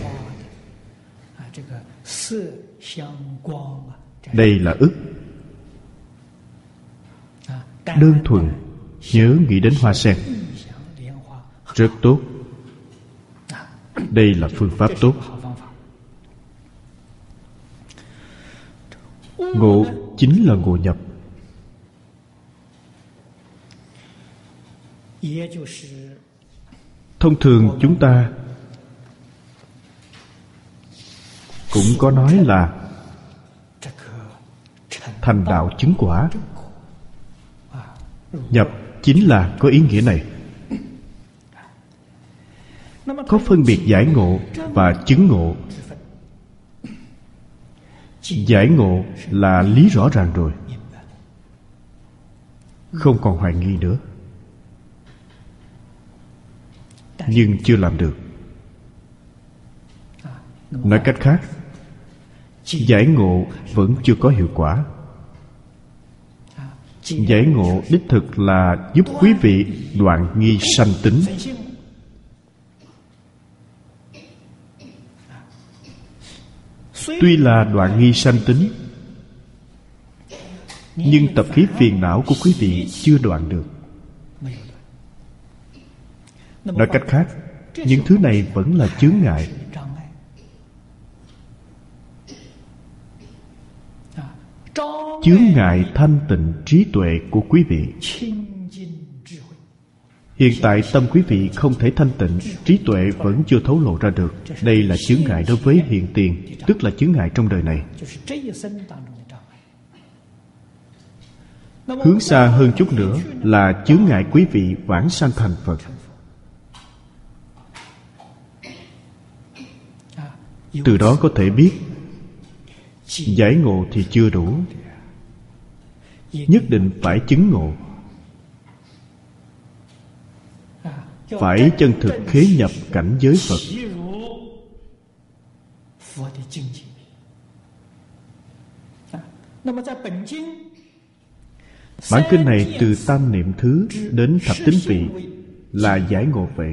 Đây là ức. Đơn thuần nhớ nghĩ đến hoa sen, rất tốt. Đây là phương pháp tốt. Ngộ chính là ngộ nhập. Thông thường chúng ta cũng có nói là thành đạo chứng quả. Nhập chính là có ý nghĩa này. Có phân biệt giải ngộ và chứng ngộ. Giải ngộ là lý rõ ràng rồi, không còn hoài nghi nữa. Nhưng chưa làm được. Nói cách khác, giải ngộ vẫn chưa có hiệu quả. Giải ngộ đích thực là giúp quý vị đoạn nghi sanh tính. Tuy là đoạn nghi sanh tính, nhưng tập khí phiền não của quý vị chưa đoạn được. Nói cách khác, những thứ này vẫn là chướng ngại. Chướng ngại thanh tịnh trí tuệ của quý vị. Hiện tại tâm quý vị không thể thanh tịnh, trí tuệ vẫn chưa thấu lộ ra được. Đây là chướng ngại đối với hiện tiền, tức là chướng ngại trong đời này. Hướng xa hơn chút nữa là chướng ngại quý vị vãng sanh thành Phật. Từ đó có thể biết giải ngộ thì chưa đủ, nhất định phải chứng ngộ, phải chân thực khế nhập cảnh giới Phật. Bản kinh này từ tam niệm thứ đến thập tính vị là giải ngộ vậy.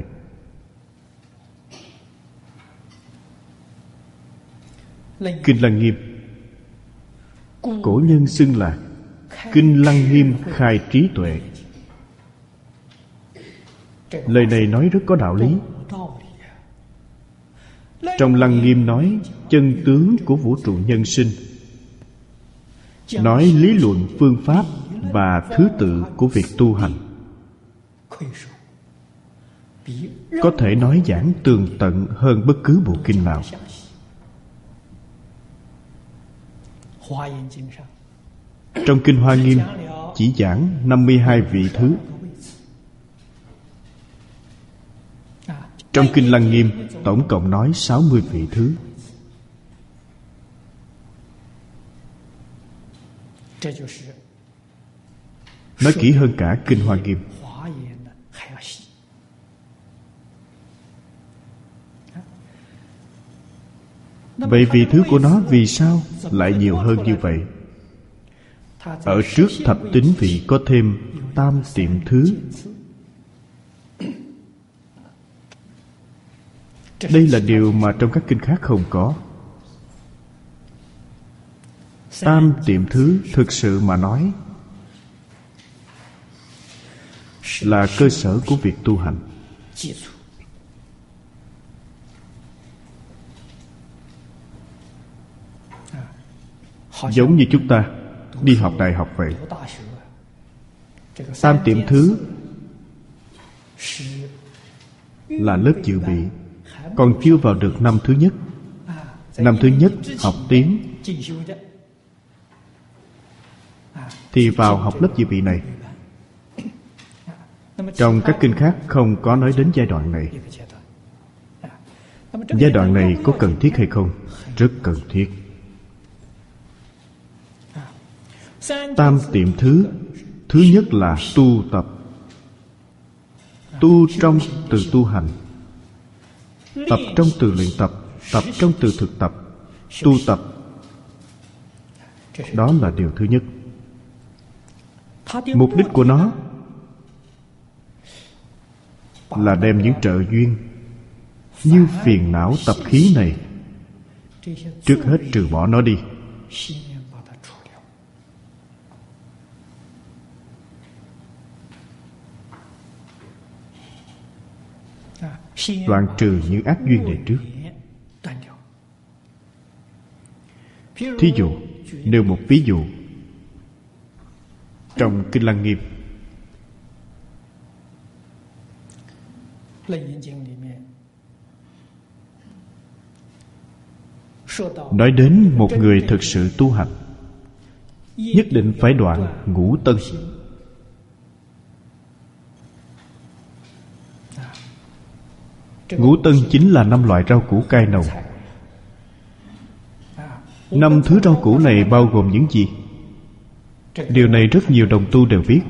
Kinh Lăng Nghiêm cổ nhân xưng là Kinh Lăng Nghiêm khai trí tuệ. Lời này nói rất có đạo lý. Trong Lăng Nghiêm nói chân tướng của vũ trụ nhân sinh, nói lý luận phương pháp và thứ tự của việc tu hành. Có thể nói giảng tường tận hơn bất cứ bộ kinh nào. Trong Kinh Hoa Nghiêm chỉ giảng năm mươi hai vị thứ. Trong Kinh Lăng Nghiêm tổng cộng nói sáu mươi vị thứ. Nói kỹ hơn cả Kinh Hoa Nghiêm. Vậy vị thứ của nó vì sao lại nhiều hơn như vậy? Ở trước thập tính vị có thêm tam tiệm thứ. Đây là điều mà trong các kinh khác không có. Tam tiệm thứ thực sự mà nói là cơ sở của việc tu hành. Giống như chúng ta đi học đại học vậy. Tam tiệm thứ là lớp dự bị, còn chưa vào được năm thứ nhất. Năm thứ nhất học tiếng thì vào học lớp dự bị này. Trong các kinh khác không có nói đến giai đoạn này. Giai đoạn này có cần thiết hay không? Rất cần thiết. Tam tiệm thứ, thứ nhất là tu tập. Tu trong từ tu hành, tập trong từ luyện tập, tập trong từ thực tập. Tu tập, đó là điều thứ nhất. Mục đích của nó là đem những trợ duyên như phiền não tập khí này trước hết trừ bỏ nó đi. Đoạn trừ những ác duyên này trước. Thí dụ, nêu một ví dụ. Trong Kinh Lăng Nghiêm, nói đến một người thực sự tu hành, nhất định phải đoạn ngũ tân. Ngũ tân chính là năm loại rau củ cay nồng. Năm thứ rau củ này bao gồm những gì? Điều này rất nhiều đồng tu đều biết.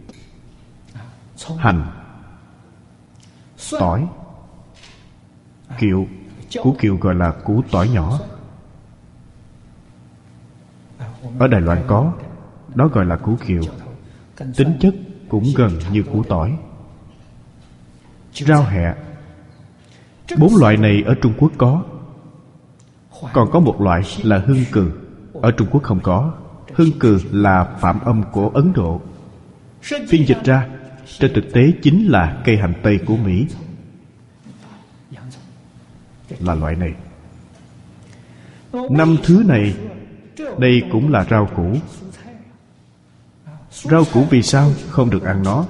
Hành, tỏi, kiệu. Củ kiệu gọi là củ tỏi nhỏ. Ở Đài Loan có, đó gọi là củ kiệu. Tính chất cũng gần như củ tỏi. Rau hẹ. Bốn loại này ở Trung Quốc có. Còn có một loại là hương cừ, ở Trung Quốc không có. Hương cừ là phạm âm của Ấn Độ. Phiên dịch ra, trên thực tế chính là cây hành tây của Mỹ. Là loại này. Năm thứ này, đây cũng là rau củ. Rau củ vì sao không được ăn nó?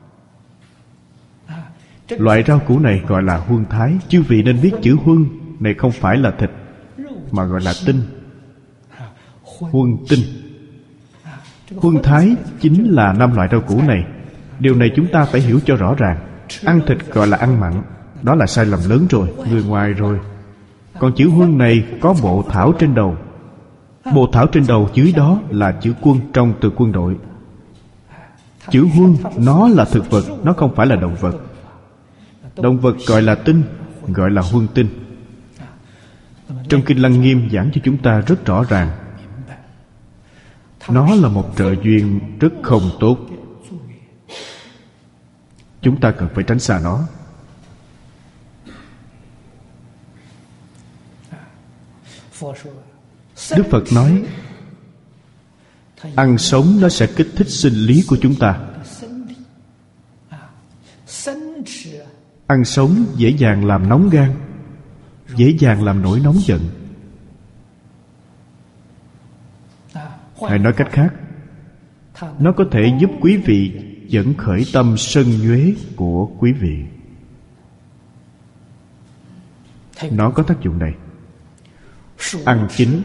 Loại rau củ này gọi là huân thái. Chư vị nên biết chữ huân này không phải là thịt, mà gọi là tinh. Huân tinh. Huân thái chính là năm loại rau củ này. Điều này chúng ta phải hiểu cho rõ ràng. Ăn thịt gọi là ăn mặn, đó là sai lầm lớn rồi, người ngoài rồi. Còn chữ huân này có bộ thảo trên đầu. Bộ thảo trên đầu dưới đó là chữ quân trong từ quân đội. Chữ huân nó là thực vật, nó không phải là động vật. Động vật gọi là tinh, gọi là huân tinh. Trong Kinh Lăng Nghiêm giảng cho chúng ta rất rõ ràng. Nó là một trợ duyên rất không tốt. Chúng ta cần phải tránh xa nó. Đức Phật nói Ăn sống nó sẽ kích thích sinh lý của chúng ta. Ăn sống dễ dàng làm nóng gan, dễ dàng làm nổi nóng giận. Hay nói cách khác, nó có thể giúp quý vị dẫn khởi tâm sân nhuế của quý vị. Nó có tác dụng này. Ăn chín,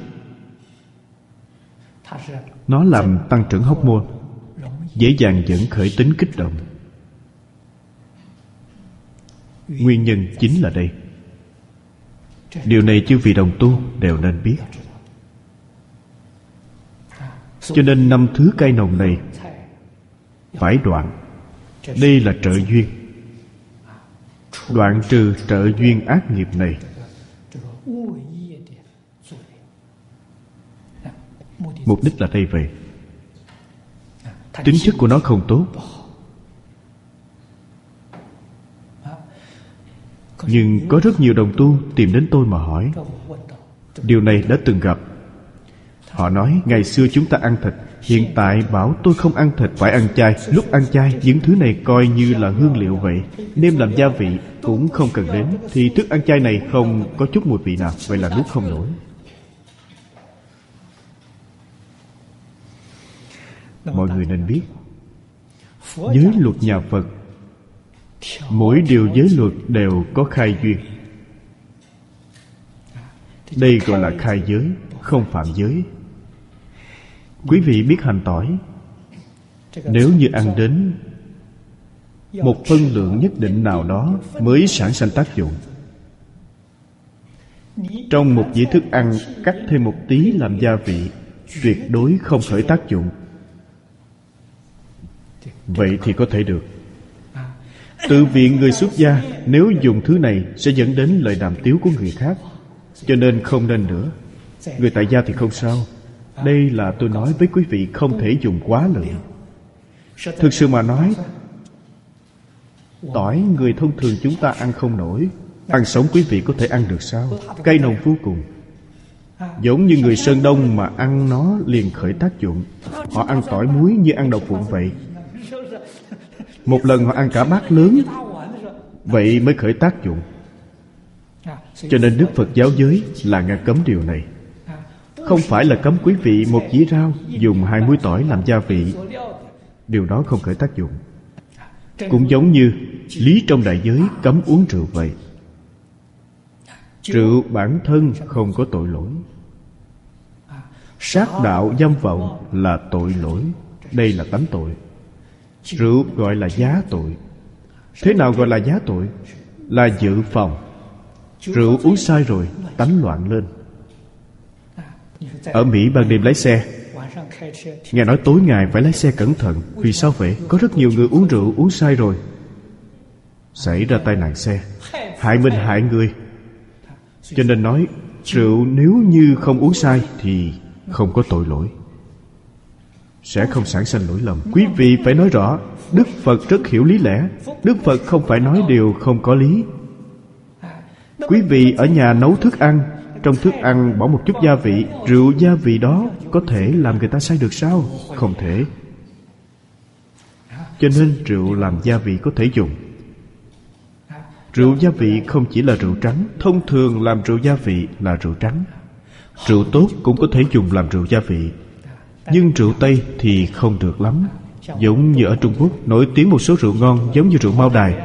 nó làm tăng trưởng hormone, dễ dàng dẫn khởi tính kích động. Nguyên nhân chính là đây. Điều này chư vị đồng tu đều nên biết. Cho nên năm thứ cây nồng này phải đoạn. Đây là trợ duyên. Đoạn trừ trợ duyên ác nghiệp này. Mục đích là đây vậy. Tính chất của nó không tốt, nhưng có rất nhiều đồng tu tìm đến tôi mà hỏi. Điều này đã từng gặp. Họ nói ngày xưa chúng ta ăn thịt, hiện tại bảo tôi không ăn thịt, phải ăn chay. Lúc ăn chay, những thứ này coi như là hương liệu vậy, nêm làm gia vị cũng không cần đến, thì thức ăn chay này không có chút mùi vị nào. Vậy là nuốt không nổi. Mọi người nên biết, giới luật nhà Phật, mỗi điều giới luật đều có khai duyên. Đây gọi là khai giới, không phạm giới. Quý vị biết hành tỏi, nếu như ăn đến một phân lượng nhất định nào đó mới sản sinh tác dụng. Trong một dĩa thức ăn cắt thêm một tí làm gia vị, tuyệt đối không khởi tác dụng. Vậy thì có thể được. Tự viện người xuất gia, nếu dùng thứ này sẽ dẫn đến lời đàm tiếu của người khác, cho nên không nên nữa. Người tại gia thì không sao. Đây là tôi nói với quý vị, không thể dùng quá lượng. Thực sự mà nói, tỏi người thông thường chúng ta ăn không nổi. Ăn sống quý vị có thể ăn được sao? Cay nồng vô cùng. Giống như người Sơn Đông mà ăn nó liền khởi tác dụng. Họ ăn tỏi muối như ăn đậu phụng vậy. Một lần họ ăn cả bát lớn, vậy mới khởi tác dụng. Cho nên Đức Phật giáo giới là ngăn cấm điều này. Không phải là cấm quý vị một dĩa rau dùng hai muối tỏi làm gia vị. Điều đó không khởi tác dụng. Cũng giống như lý trong đại giới cấm uống rượu vậy. Rượu bản thân không có tội lỗi. Sát đạo dâm vọng là tội lỗi. Đây là tánh tội. Rượu gọi là giá tội. Thế nào gọi là giá tội? Là dự phòng. Rượu uống sai rồi, tánh loạn lên. Ở Mỹ ban đêm lái xe, nghe nói tối ngày phải lái xe cẩn thận. Vì sao vậy? Có rất nhiều người uống rượu uống sai rồi, xảy ra tai nạn xe, hại mình hại người. Cho nên nói rượu nếu như không uống sai thì không có tội lỗi, sẽ không sản sinh lỗi lầm. Quý vị phải nói rõ. Đức Phật rất hiểu lý lẽ. Đức Phật không phải nói điều không có lý. Quý vị ở nhà nấu thức ăn, trong thức ăn bỏ một chút gia vị, rượu gia vị đó có thể làm người ta say được sao? Không thể. Cho nên rượu làm gia vị có thể dùng. Rượu gia vị không chỉ là rượu trắng. Thông thường làm rượu gia vị là rượu trắng. Rượu tốt cũng có thể dùng làm rượu gia vị, nhưng rượu Tây thì không được lắm. Giống như ở Trung Quốc nổi tiếng một số rượu ngon, giống như rượu Mao Đài,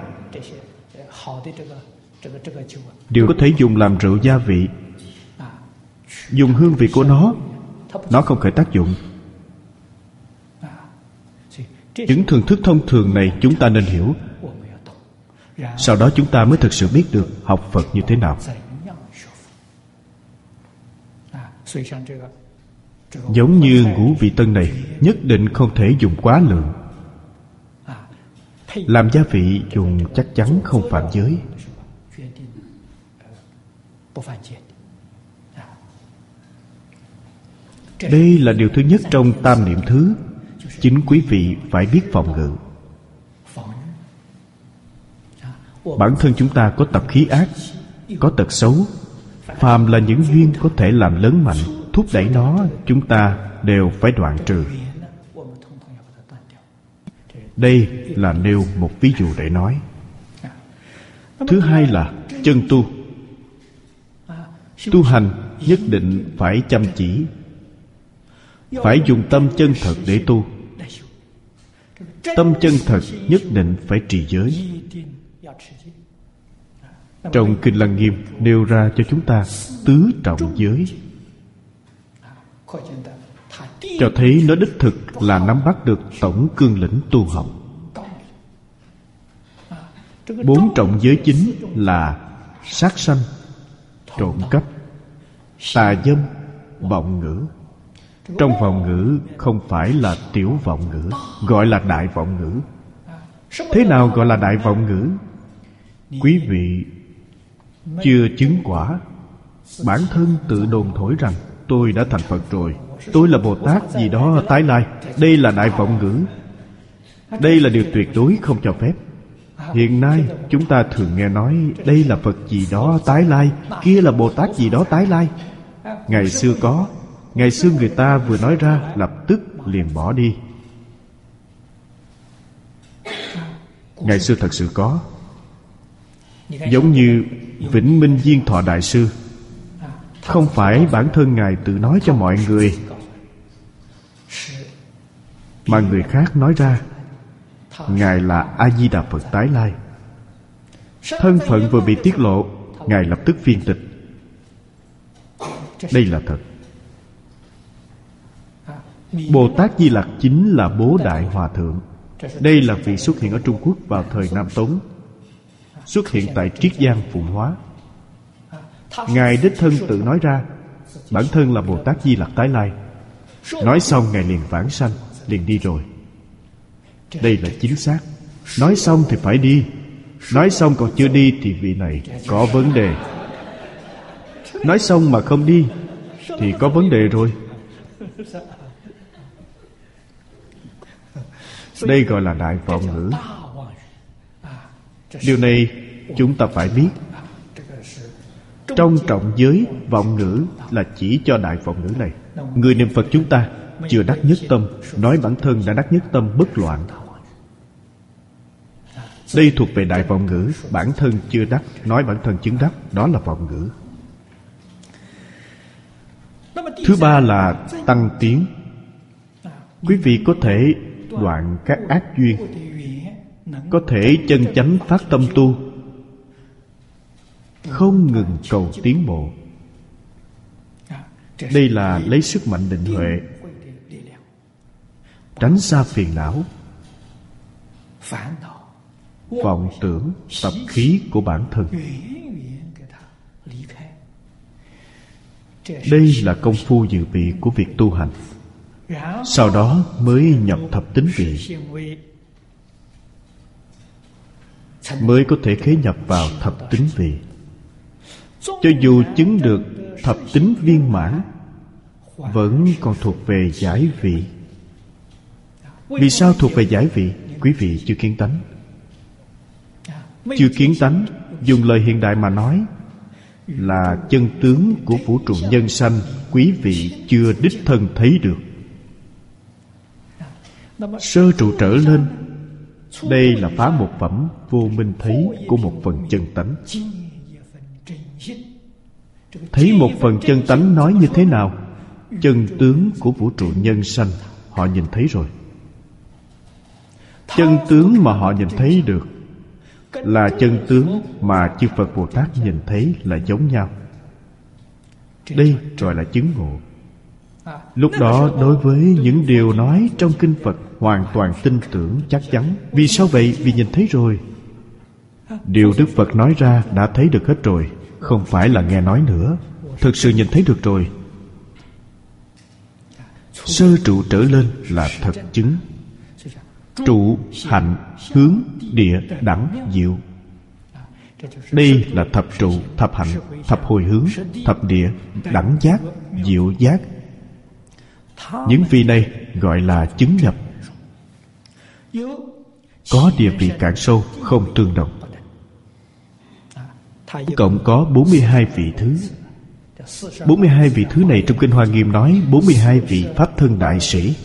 đều có thể dùng làm rượu gia vị. Dùng hương vị của nó, nó không khởi tác dụng. Những thường thức thông thường này chúng ta nên hiểu. Sau đó chúng ta mới thực sự biết được học Phật như thế nào. Giống như ngũ vị tân này, nhất định không thể dùng quá lượng. Làm gia vị dùng chắc chắn không phạm giới. Đây là điều thứ nhất trong tam niệm thứ. Chính quý vị phải biết phòng ngự. Bản thân chúng ta có tập khí ác, có tật xấu, Phàm là những duyên có thể làm lớn mạnh, thúc đẩy nó, chúng ta đều phải đoạn trừ. Đây là nêu một ví dụ để nói. Thứ hai là chân tu. Tu hành nhất định phải chăm chỉ, phải dùng tâm chân thật để tu. Tâm chân thật nhất định phải trì giới. Trong Kinh Lăng Nghiêm nêu ra cho chúng ta tứ trọng giới, cho thấy nó đích thực là nắm bắt được tổng cương lĩnh tu học. Bốn trọng giới chính là sát sanh, trộm cắp, tà dâm, vọng ngữ. Trong vọng ngữ không phải là tiểu vọng ngữ, gọi là đại vọng ngữ. Thế nào gọi là đại vọng ngữ? Quý vị chưa chứng quả, bản thân tự đồn thổi rằng tôi đã thành Phật rồi, tôi là Bồ Tát gì đó tái lai. Đây là đại vọng ngữ. Đây là điều tuyệt đối không cho phép. Hiện nay chúng ta thường nghe nói đây là Phật gì đó tái lai, kia là Bồ Tát gì đó tái lai. Ngày xưa có, ngày xưa người ta vừa nói ra lập tức liền bỏ đi. Ngày xưa thật sự có. Giống như Vĩnh Minh Viên Thọ Đại Sư, không phải bản thân Ngài tự nói cho mọi người, mà người khác nói ra Ngài là A-di-đà Phật tái lai. Thân phận vừa bị tiết lộ, Ngài lập tức phiên tịch. Đây là thật. Bồ Tát Di Lặc chính là Bố Đại Hòa Thượng. Đây là vị xuất hiện ở Trung Quốc vào thời Nam Tống, xuất hiện tại Triết Giang, Phụng Hóa. Ngài đích thân tự nói ra bản thân là Bồ Tát Di Lặc tái lai. Nói xong Ngài liền vãng sanh, liền đi rồi. Đây là chính xác. Nói xong thì phải đi. Nói xong còn chưa đi thì vị này có vấn đề. Nói xong mà không đi thì có vấn đề rồi. Đây gọi là đại vọng ngữ. Điều này chúng ta phải biết. Trong trọng giới, vọng ngữ là chỉ cho đại vọng ngữ này. Người niệm Phật chúng ta chưa đắc nhất tâm, nói bản thân đã đắc nhất tâm bất loạn. Đây thuộc về đại vọng ngữ. Bản thân chưa đắc, nói bản thân chứng đắc, đó là vọng ngữ. Thứ ba là tăng tiến. Quý vị có thể đoạn các ác duyên, có thể chân chánh phát tâm tu, không ngừng cầu tiến bộ. Đây là lấy sức mạnh định huệ, tránh xa phiền não, vọng tưởng, tập khí của bản thân. Đây là công phu dự bị của việc tu hành. Sau đó mới nhập thập tính vị, mới có thể khế nhập vào thập tính vị. Cho dù chứng được thập tính viên mãn, vẫn còn thuộc về giải vị. Vì sao thuộc về giải vị? Quý vị chưa kiến tánh. Chưa kiến tánh, dùng lời hiện đại mà nói, là chân tướng của vũ trụ nhân sanh quý vị chưa đích thân thấy được. Sơ trụ trở lên, đây là phá một phẩm vô minh thấy của một phần chân tánh. Thấy một phần chân tánh nói như thế nào? Chân tướng của vũ trụ nhân sanh họ nhìn thấy rồi. Chân tướng mà họ nhìn thấy được là chân tướng mà chư Phật Bồ Tát nhìn thấy là giống nhau. Đây gọi là chứng ngộ. Lúc đó đối với những điều nói trong kinh Phật hoàn toàn tin tưởng chắc chắn. Vì sao vậy? Vì nhìn thấy rồi. Điều Đức Phật nói ra đã thấy được hết rồi, không phải là nghe nói nữa, thực sự nhìn thấy được rồi. Sơ trụ trở lên là thật chứng. Trụ, hạnh, hướng, địa, đẳng, diệu. Đây là thập trụ, thập hạnh, thập hồi hướng, thập địa, đẳng giác, diệu giác. Những vị này gọi là chứng nhập. Có địa vị cạn sâu, không tương đồng. Cộng có bốn mươi hai vị thứ. bốn mươi hai vị thứ này trong Kinh Hoa Nghiêm nói bốn mươi hai vị Pháp thân đại sĩ.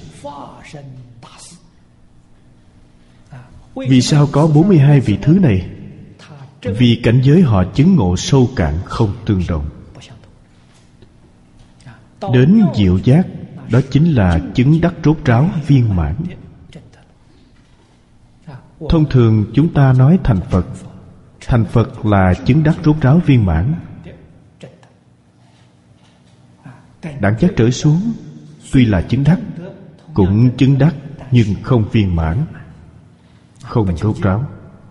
Vì sao có bốn mươi hai vị thứ này? Vì cảnh giới họ chứng ngộ sâu cạn không tương đồng. Đến diệu giác, đó chính là chứng đắc rốt ráo viên mãn. Thông thường chúng ta nói thành Phật. Thành Phật là chứng đắc rốt ráo viên mãn. Đẳng giác trở xuống, tuy là chứng đắc, cũng chứng đắc nhưng không viên mãn, không rốt ráo.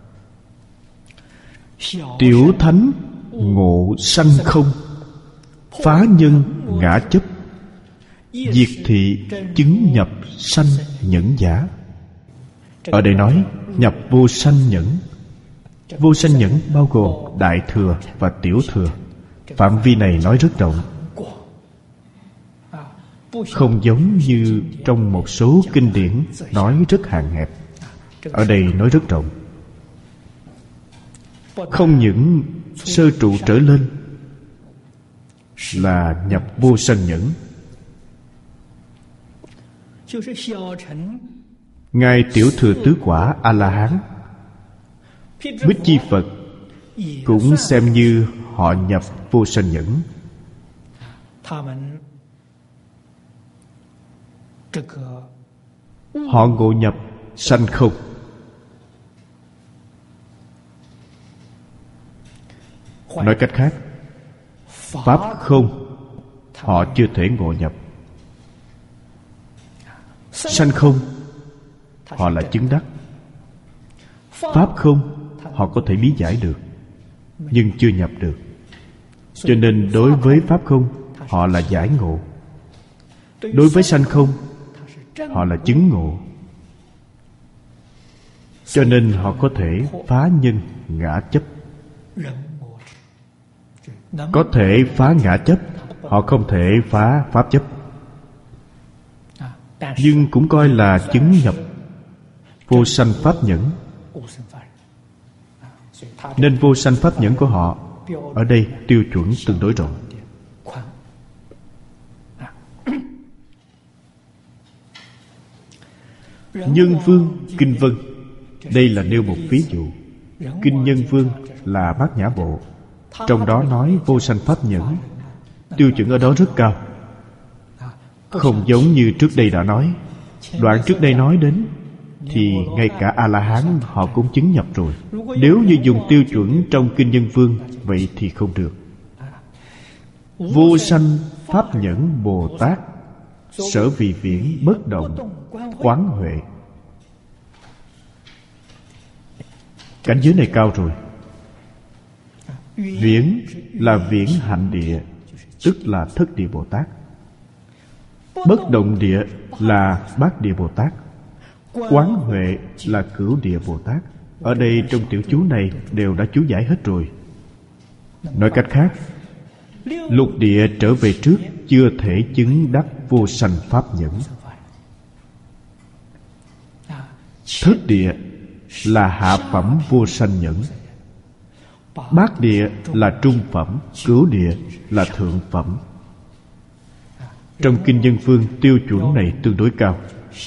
Tiểu thánh ngộ sanh không, phá nhân ngã chấp, diệt thị chứng nhập sanh nhẫn giả. Ở đây nói nhập vô sanh nhẫn. Vô sanh nhẫn bao gồm đại thừa và tiểu thừa. Phạm vi này nói rất rộng, không giống như trong một số kinh điển nói rất hạn hẹp. Ở đây nói rất rộng. Không những sơ trụ trở lên là nhập vô sanh nhẫn. Ngài tiểu thừa tứ quả A-la-hán, Bích Chi Phật cũng xem như họ nhập vô sanh nhẫn. Họ ngộ nhập sanh không. Nói cách khác, Pháp không họ chưa thể ngộ nhập. Sanh không họ là chứng đắc. Pháp không họ có thể lý giải được, nhưng chưa nhập được. Cho nên đối với Pháp không họ là giải ngộ. Đối với sanh không họ là chứng ngộ. Cho nên họ có thể phá nhân ngã chấp. Có thể phá ngã chấp, họ không thể phá pháp chấp. Nhưng cũng coi là chứng nhập vô sanh pháp nhẫn. Nên vô sanh pháp nhẫn của họ ở đây tiêu chuẩn tương đối rộng. Nhân Vương Kinh Vân, đây là nêu một ví dụ. Kinh Nhân Vương là Bát Nhã Bộ, trong đó nói vô sanh pháp nhẫn. Tiêu chuẩn ở đó rất cao, không giống như trước đây đã nói. Đoạn trước đây nói đến thì ngay cả A-la-hán họ cũng chứng nhập rồi. Nếu như dùng tiêu chuẩn trong Kinh Nhân Vương, vậy thì không được. Vô sanh pháp nhẫn Bồ Tát, sở vì viễn bất động, quán huệ. Cảnh giới này cao rồi. Viễn là viễn hạnh địa, tức là thất địa Bồ Tát. Bất động địa là bát địa Bồ Tát. Quán huệ là cửu địa Bồ Tát. Ở đây trong tiểu chú này đều đã chú giải hết rồi. Nói cách khác, lục địa trở về trước chưa thể chứng đắc vô sanh pháp nhẫn. Thất địa là hạ phẩm vô sanh nhẫn. Bát địa là trung phẩm, cửu địa là thượng phẩm. Trong Kinh Nhân Vương tiêu chuẩn này tương đối cao.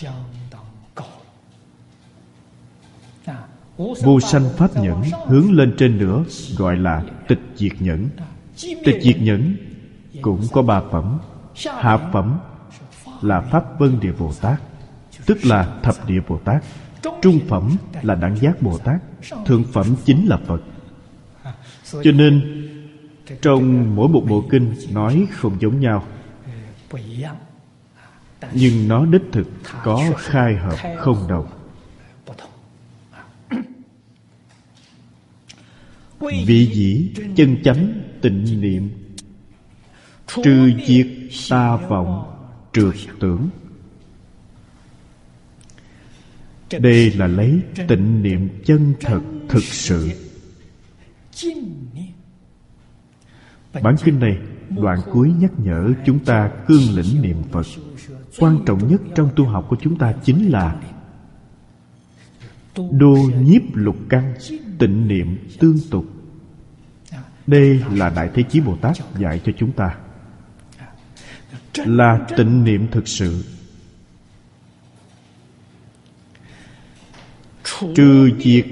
Vô sanh pháp nhẫn hướng lên trên nữa gọi là tịch diệt nhẫn. Tịch diệt nhẫn cũng có ba phẩm. Hạ phẩm là Pháp Vân Địa Bồ Tát, tức là thập địa Bồ Tát. Trung phẩm là Đẳng Giác Bồ Tát. Thượng phẩm chính là Phật. Cho nên trong mỗi một bộ kinh nói không giống nhau, nhưng nó đích thực có khai hợp không đồng. Vị dĩ chân chánh tịnh niệm, trừ diệt tà vọng trượt tưởng. Đây là lấy tịnh niệm chân thật thực sự. Bản kinh này đoạn cuối nhắc nhở chúng ta cương lĩnh niệm Phật. Quan trọng nhất trong tu học của chúng ta chính là đô nhiếp lục căn, tịnh niệm tương tục. Đây là Đại Thế Chí Bồ Tát dạy cho chúng ta. là tịnh niệm thực sự. Trừ diệt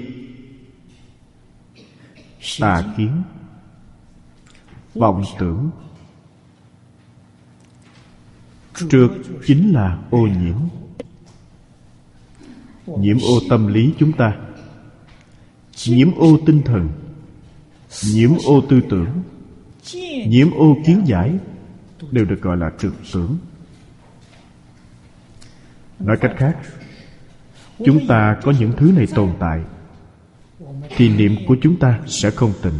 tà kiến, vọng tưởng. Trượt chính là ô nhiễm. Nhiễm ô tâm lý chúng ta, nhiễm ô tinh thần, nhiễm ô tư tưởng, nhiễm ô kiến giải, đều được gọi là trượt tưởng. Nói cách khác, chúng ta có những thứ này tồn tại thì niệm của chúng ta sẽ không tịnh.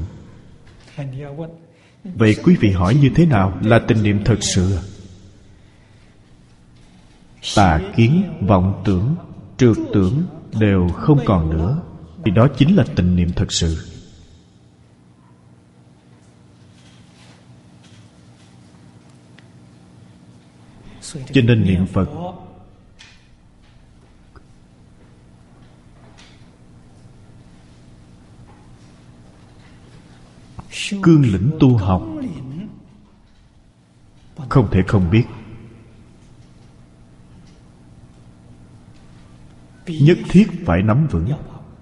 Vậy quý vị hỏi như thế nào là tịnh niệm thật sự? Tà kiến, vọng tưởng, trượt tưởng đều không còn nữa, thì đó chính là tịnh niệm thật sự. Cho nên niệm Phật cương lĩnh tu học không thể không biết, nhất thiết phải nắm vững.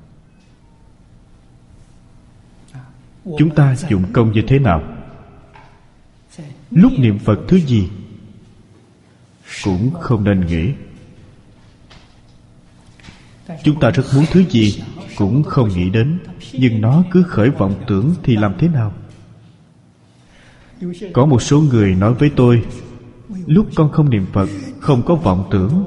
Chúng ta dụng công như thế nào? Lúc niệm Phật thứ gì cũng không nên nghĩ. Chúng ta rất muốn thứ gì cũng không nghĩ đến, nhưng nó cứ khởi vọng tưởng thì làm thế nào? Có một số người nói với tôi, lúc con không niệm Phật không có vọng tưởng.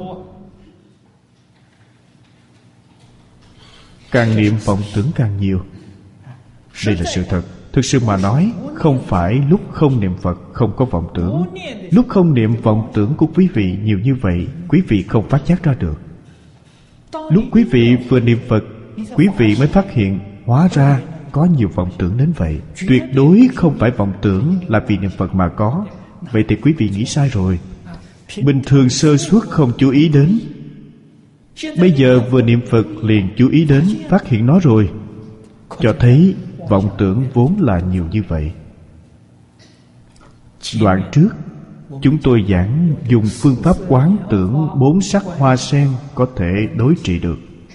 Càng niệm vọng tưởng càng nhiều. Đây là sự thật. Thực sự mà nói, không phải lúc không niệm Phật không có vọng tưởng. Lúc không niệm vọng tưởng của quý vị nhiều như vậy, quý vị không phát giác ra được. Lúc quý vị vừa niệm Phật, quý vị mới phát hiện hóa ra có nhiều vọng tưởng đến vậy. Tuyệt đối không phải vọng tưởng là vì niệm Phật mà có. Vậy thì quý vị nghĩ sai rồi. Bình thường sơ suất không chú ý đến, bây giờ vừa niệm Phật liền chú ý đến, phát hiện nó rồi, cho thấy vọng tưởng vốn là nhiều như vậy. Đoạn trước chúng tôi giảng dùng phương pháp quán tưởng bốn sắc hoa sen có thể đối trị được.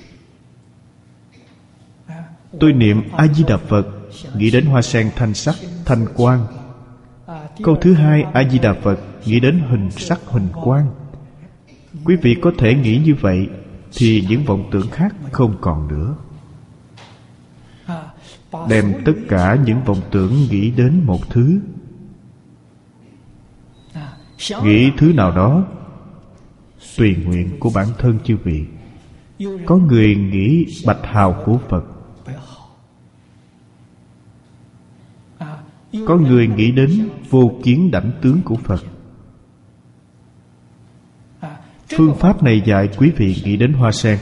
Tôi niệm A Di Đà Phật, nghĩ đến hoa sen thanh sắc, thanh quang. Câu thứ hai A Di Đà Phật, nghĩ đến hình sắc, hình quang. Quý vị có thể nghĩ như vậy thì những vọng tưởng khác không còn nữa. Đem tất cả những vọng tưởng nghĩ đến một thứ, nghĩ thứ nào đó tùy nguyện của bản thân chư vị. Có người nghĩ bạch hào của Phật, có người nghĩ đến vô kiến đảnh tướng của Phật. Phương pháp này dạy quý vị nghĩ đến hoa sen.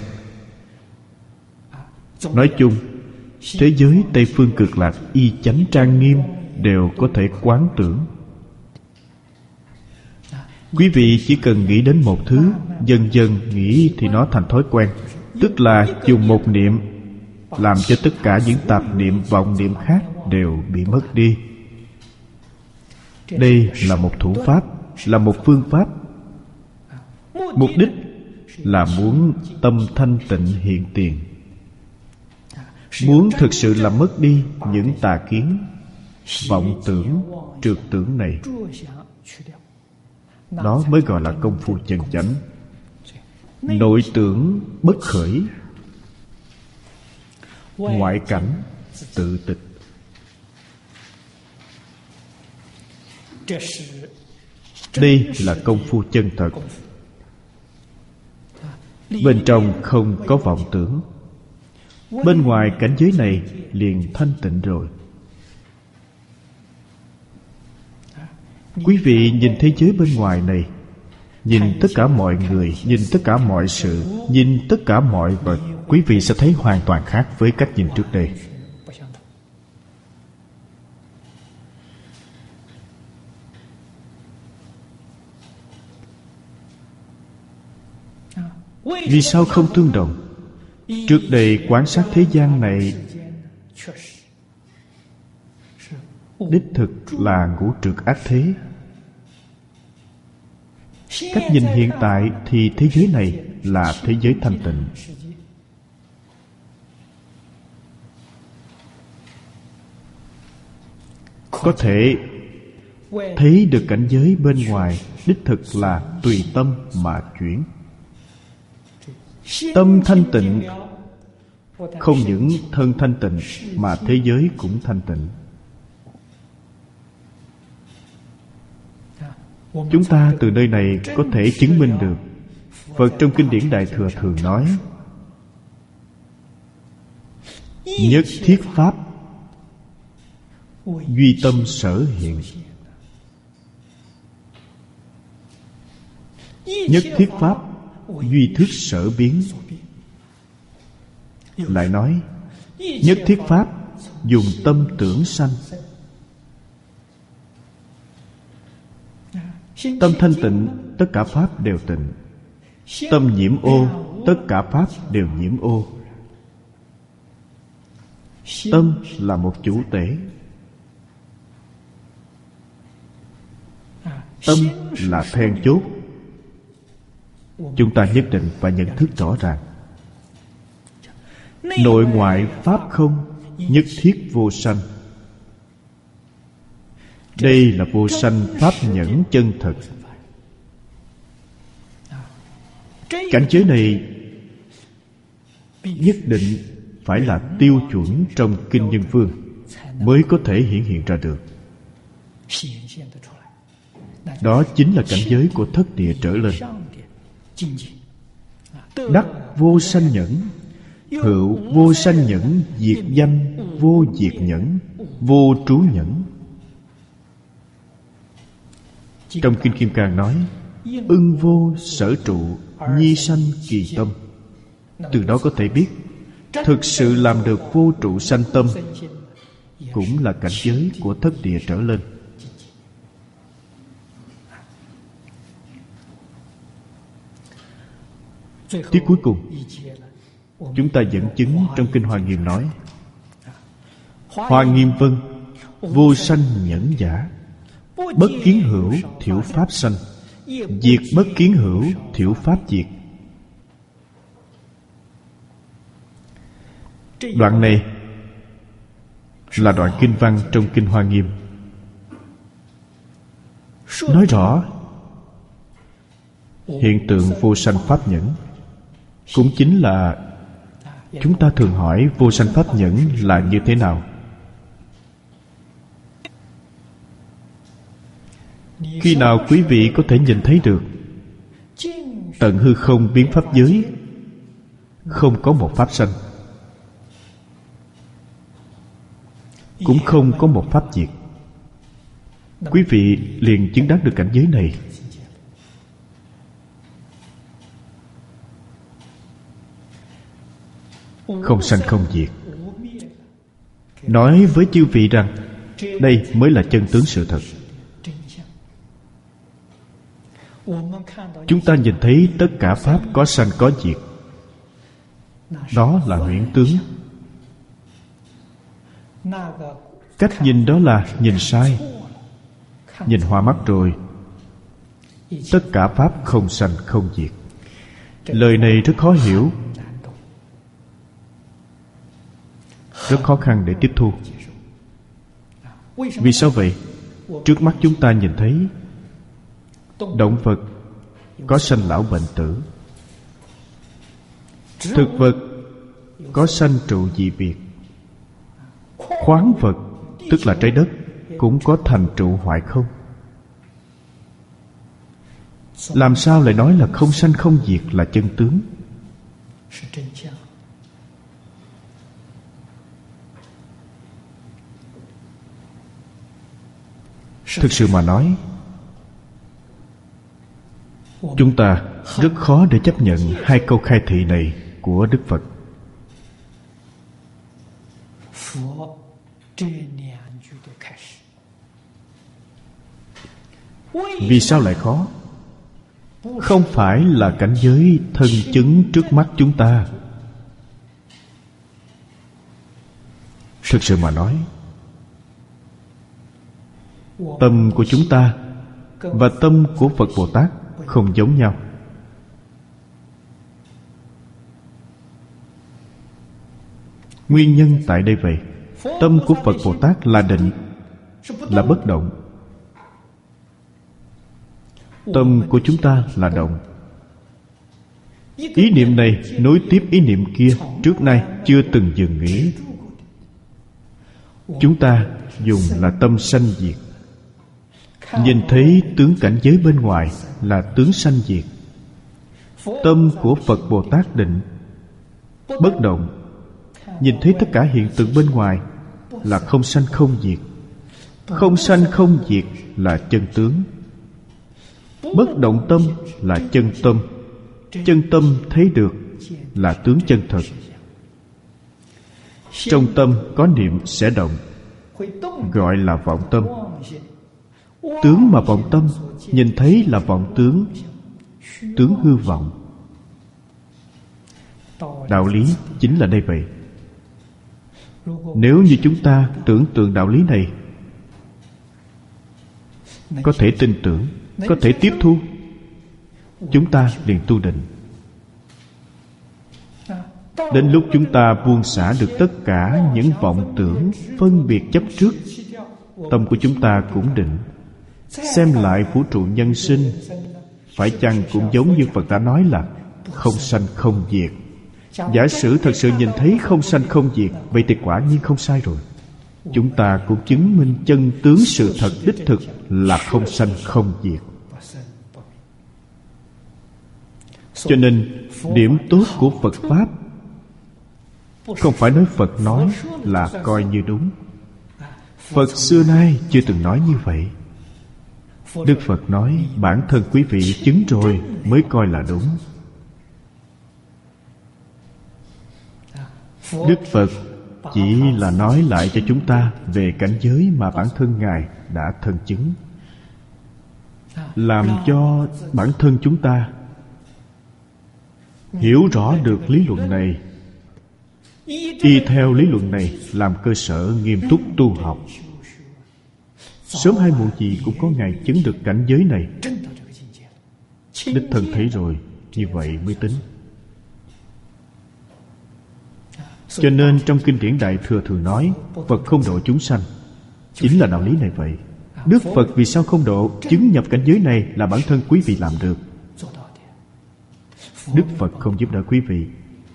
Nói chung, thế giới Tây Phương Cực Lạc y chánh trang nghiêm đều có thể quán tưởng. Quý vị chỉ cần nghĩ đến một thứ, dần dần nghĩ thì nó thành thói quen. Tức là dùng một niệm làm cho tất cả những tạp niệm, vọng niệm khác đều bị mất đi. Đây là một thủ pháp, là một phương pháp. Mục đích là muốn tâm thanh tịnh hiện tiền, muốn thực sự làm mất đi những tà kiến, vọng tưởng, trượt tưởng này. Đó mới gọi là công phu chân chánh. Nội tưởng bất khởi, ngoại cảnh tự tịch. Đây là công phu chân thật. Bên trong không có vọng tưởng, bên ngoài cảnh giới này liền thanh tịnh rồi. Quý vị nhìn thế giới bên ngoài này, nhìn tất cả mọi người, nhìn tất cả mọi sự, nhìn tất cả mọi vật, quý vị sẽ thấy hoàn toàn khác với cách nhìn trước đây. Vì sao không tương đồng? Trước đây quan sát thế gian này, đích thực là ngũ trược ác thế. Cách nhìn hiện tại thì thế giới này là thế giới thanh tịnh. Có thể thấy được cảnh giới bên ngoài đích thực là tùy tâm mà chuyển. Tâm thanh tịnh, không những thân thanh tịnh mà thế giới cũng thanh tịnh. Chúng ta từ nơi này có thể chứng minh được Phật trong kinh điển Đại Thừa thường nói: nhất thiết pháp duy tâm sở hiện. Nhất thiết pháp duy thức sở biến. Lại nói nhất thiết pháp dùng tâm tưởng sanh. Tâm thanh tịnh, tất cả pháp đều tịnh. Tâm nhiễm ô, tất cả pháp đều nhiễm ô. Tâm là một chủ tể. Tâm là then chốt. Chúng ta nhất định phải nhận thức rõ ràng. Nội ngoại pháp không, nhất thiết vô sanh. Đây là vô sanh pháp nhẫn chân thực. Cảnh giới này nhất định phải là tiêu chuẩn trong kinh Nhân Phương mới có thể hiển hiện ra được. Đó chính là cảnh giới của thất địa trở lên. Đắc vô sanh nhẫn, hữu vô sanh nhẫn, diệt danh vô diệt nhẫn, vô trú nhẫn. Trong kinh Kim Cang nói: ưng vô sở trụ, nhi sanh kỳ tâm. Từ đó có thể biết thực sự làm được vô trụ sanh tâm cũng là cảnh giới của thất địa trở lên. Tiết cuối cùng chúng ta dẫn chứng trong kinh Hoa Nghiêm nói: Hoa Nghiêm vân, vô sanh nhẫn giả, bất kiến hữu thiểu pháp sanh, diệt bất kiến hữu thiểu pháp diệt. Đoạn này là đoạn kinh văn trong kinh Hoa Nghiêm, nói rõ hiện tượng vô sanh pháp nhẫn. Cũng chính là chúng ta thường hỏi vô sanh pháp nhẫn là như thế nào. Khi nào quý vị có thể nhìn thấy được tận hư không biến pháp giới không có một pháp sanh, cũng không có một pháp diệt, quý vị liền chứng đắc được cảnh giới này. Không sanh không diệt. Nói với chư vị rằng đây mới là chân tướng sự thật. Chúng ta nhìn thấy tất cả pháp có sanh có diệt, đó là huyễn tướng. Cách nhìn đó là nhìn sai, nhìn hoa mắt rồi. Tất cả pháp không sanh không diệt. Lời này rất khó hiểu, rất khó khăn để tiếp thu. Vì sao vậy? Trước mắt chúng ta nhìn thấy động vật có sanh lão bệnh tử, thực vật có sanh trụ dị biệt, khoáng vật tức là trái đất cũng có thành trụ hoại không. Làm sao lại nói là không sanh không diệt là chân tướng? Thực sự mà nói, chúng ta rất khó để chấp nhận hai câu khai thị này của Đức Phật. Vì sao lại khó? Không phải là cảnh giới thân chứng trước mắt chúng ta. Thực sự mà nói, tâm của chúng ta và tâm của Phật Bồ Tát không giống nhau. Nguyên nhân tại đây vậy. Tâm của Phật Bồ Tát là định, là bất động. Tâm của chúng ta là động. Ý niệm này nối tiếp ý niệm kia, trước nay chưa từng dừng nghỉ. Chúng ta dùng là tâm sanh diệt. Nhìn thấy tướng cảnh giới bên ngoài là tướng sanh diệt. Tâm của Phật Bồ Tát định, bất động. Nhìn thấy tất cả hiện tượng bên ngoài là không sanh không diệt. Không sanh không diệt là chân tướng. Bất động tâm là chân tâm. Chân tâm thấy được là tướng chân thật. Trong tâm có niệm sẽ động, gọi là vọng tâm. Tướng mà vọng tâm nhìn thấy là vọng tướng, tướng hư vọng. Đạo lý chính là đây vậy. Nếu như chúng ta tưởng tượng đạo lý này, có thể tin tưởng, có thể tiếp thu, chúng ta liền tu định. Đến lúc chúng ta buông xả được tất cả những vọng tưởng, phân biệt chấp trước, tâm của chúng ta cũng định. Xem lại vũ trụ nhân sinh, phải chăng cũng giống như Phật đã nói là không sanh không diệt. Giả sử thật sự nhìn thấy không sanh không diệt, vậy thì quả nhiên không sai rồi. Chúng ta cũng chứng minh chân tướng sự thật đích thực là không sanh không diệt. Cho nên điểm tốt của Phật Pháp không phải nói Phật nói là coi như đúng. Phật xưa nay chưa từng nói như vậy. Đức Phật nói bản thân quý vị chứng rồi mới coi là đúng. Đức Phật chỉ là nói lại cho chúng ta về cảnh giới mà bản thân Ngài đã thân chứng, làm cho bản thân chúng ta hiểu rõ được lý luận này, y theo lý luận này làm cơ sở nghiêm túc tu học. Sớm hay muộn gì cũng có ngày chứng được cảnh giới này. Đích thân thấy rồi, như vậy mới tính. Cho nên trong kinh điển Đại Thừa thường nói Phật không độ chúng sanh. Chính là đạo lý này vậy. Đức Phật vì sao không độ? Chứng nhập cảnh giới này là bản thân quý vị làm được. Đức Phật không giúp đỡ quý vị.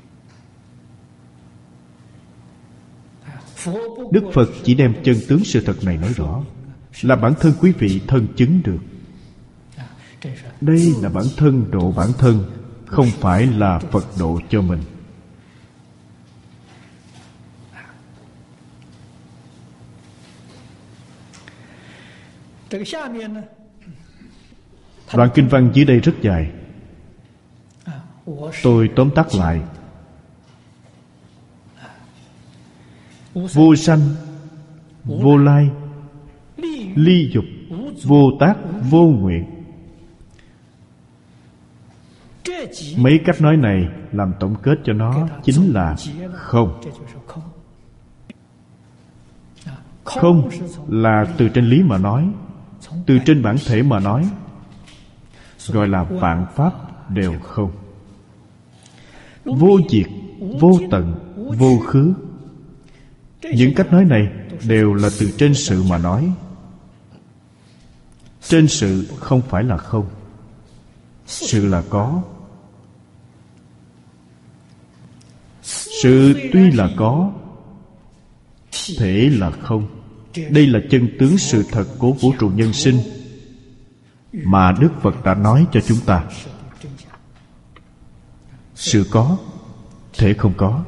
Đức Phật chỉ đem chân tướng sự thật này nói rõ, là bản thân quý vị thân chứng được. Đây là bản thân độ bản thân, không phải là Phật độ cho mình. Đoạn kinh văn dưới đây rất dài, tôi tóm tắt lại. Vô sanh, vô lai, ly dục, vô tác, vô nguyện. Mấy cách nói này làm tổng kết cho nó chính là không. Không là từ trên lý mà nói, từ trên bản thể mà nói, gọi là vạn pháp đều không. Vô diệt, vô tận, vô khứ. Những cách nói này đều là từ trên sự mà nói. Trên sự không phải là không. Sự là có. Sự tuy là có, thể là không. Đây là chân tướng sự thật của vũ trụ nhân sinh mà Đức Phật đã nói cho chúng ta. Sự có, thể không có.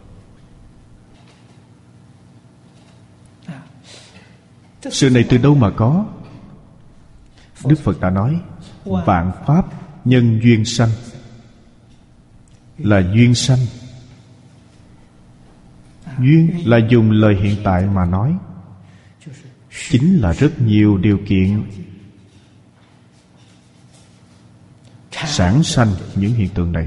Sự này từ đâu mà có? Đức Phật đã nói vạn pháp nhân duyên sanh. Là duyên sanh. Duyên là dùng lời hiện tại mà nói, chính là rất nhiều điều kiện sản sanh những hiện tượng này.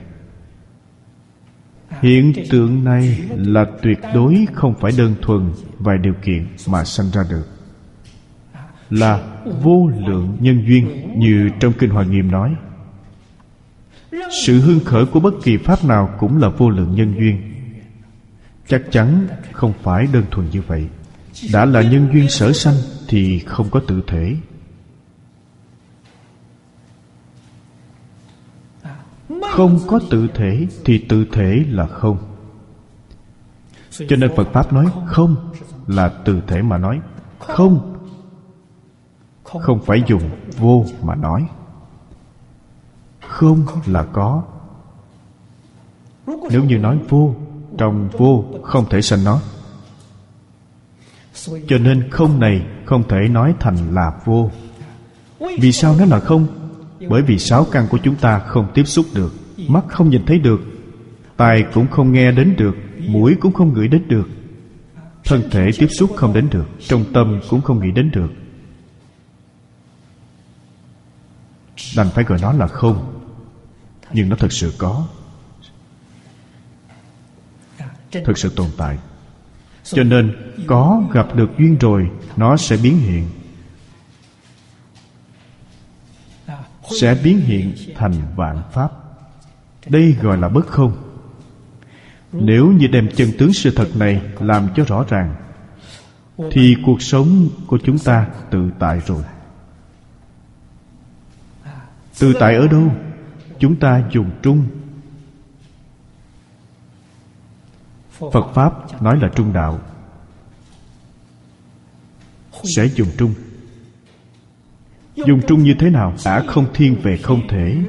Hiện tượng này là tuyệt đối không phải đơn thuần vài điều kiện mà sanh ra được, là vô lượng nhân duyên. Như trong Kinh Hoa Nghiêm nói, Sự hưng khởi của bất kỳ pháp nào cũng là vô lượng nhân duyên. Chắc chắn không phải đơn thuần như vậy. Đã là nhân duyên sở sanh thì không có tự thể. Không có tự thể thì tự thể là không. Cho nên Phật Pháp nói không là tự thể mà nói. Không không phải dùng vô mà nói. Không là có. Nếu như nói vô, trong vô không thể sanh nó. Cho nên không này không thể nói thành là vô. Vì sao nó là không? Bởi vì sáu căn của chúng ta không tiếp xúc được. Mắt không nhìn thấy được, tai cũng không nghe đến được, mũi cũng không ngửi đến được, thân thể tiếp xúc không đến được, trong tâm cũng không nghĩ đến được. Đành phải gọi nó là không. Nhưng nó thật sự có, thật sự tồn tại. Cho nên có gặp được duyên rồi, nó sẽ biến hiện, sẽ biến hiện thành vạn pháp. Đây gọi là bất không. Nếu như đem chân tướng sự thật này làm cho rõ ràng, thì cuộc sống của chúng ta tự tại rồi. Tự tại ở đâu? Chúng ta dùng trung. Phật Pháp nói là trung đạo, sẽ dùng trung. Dùng trung như thế nào? Đã không thiên về không thể,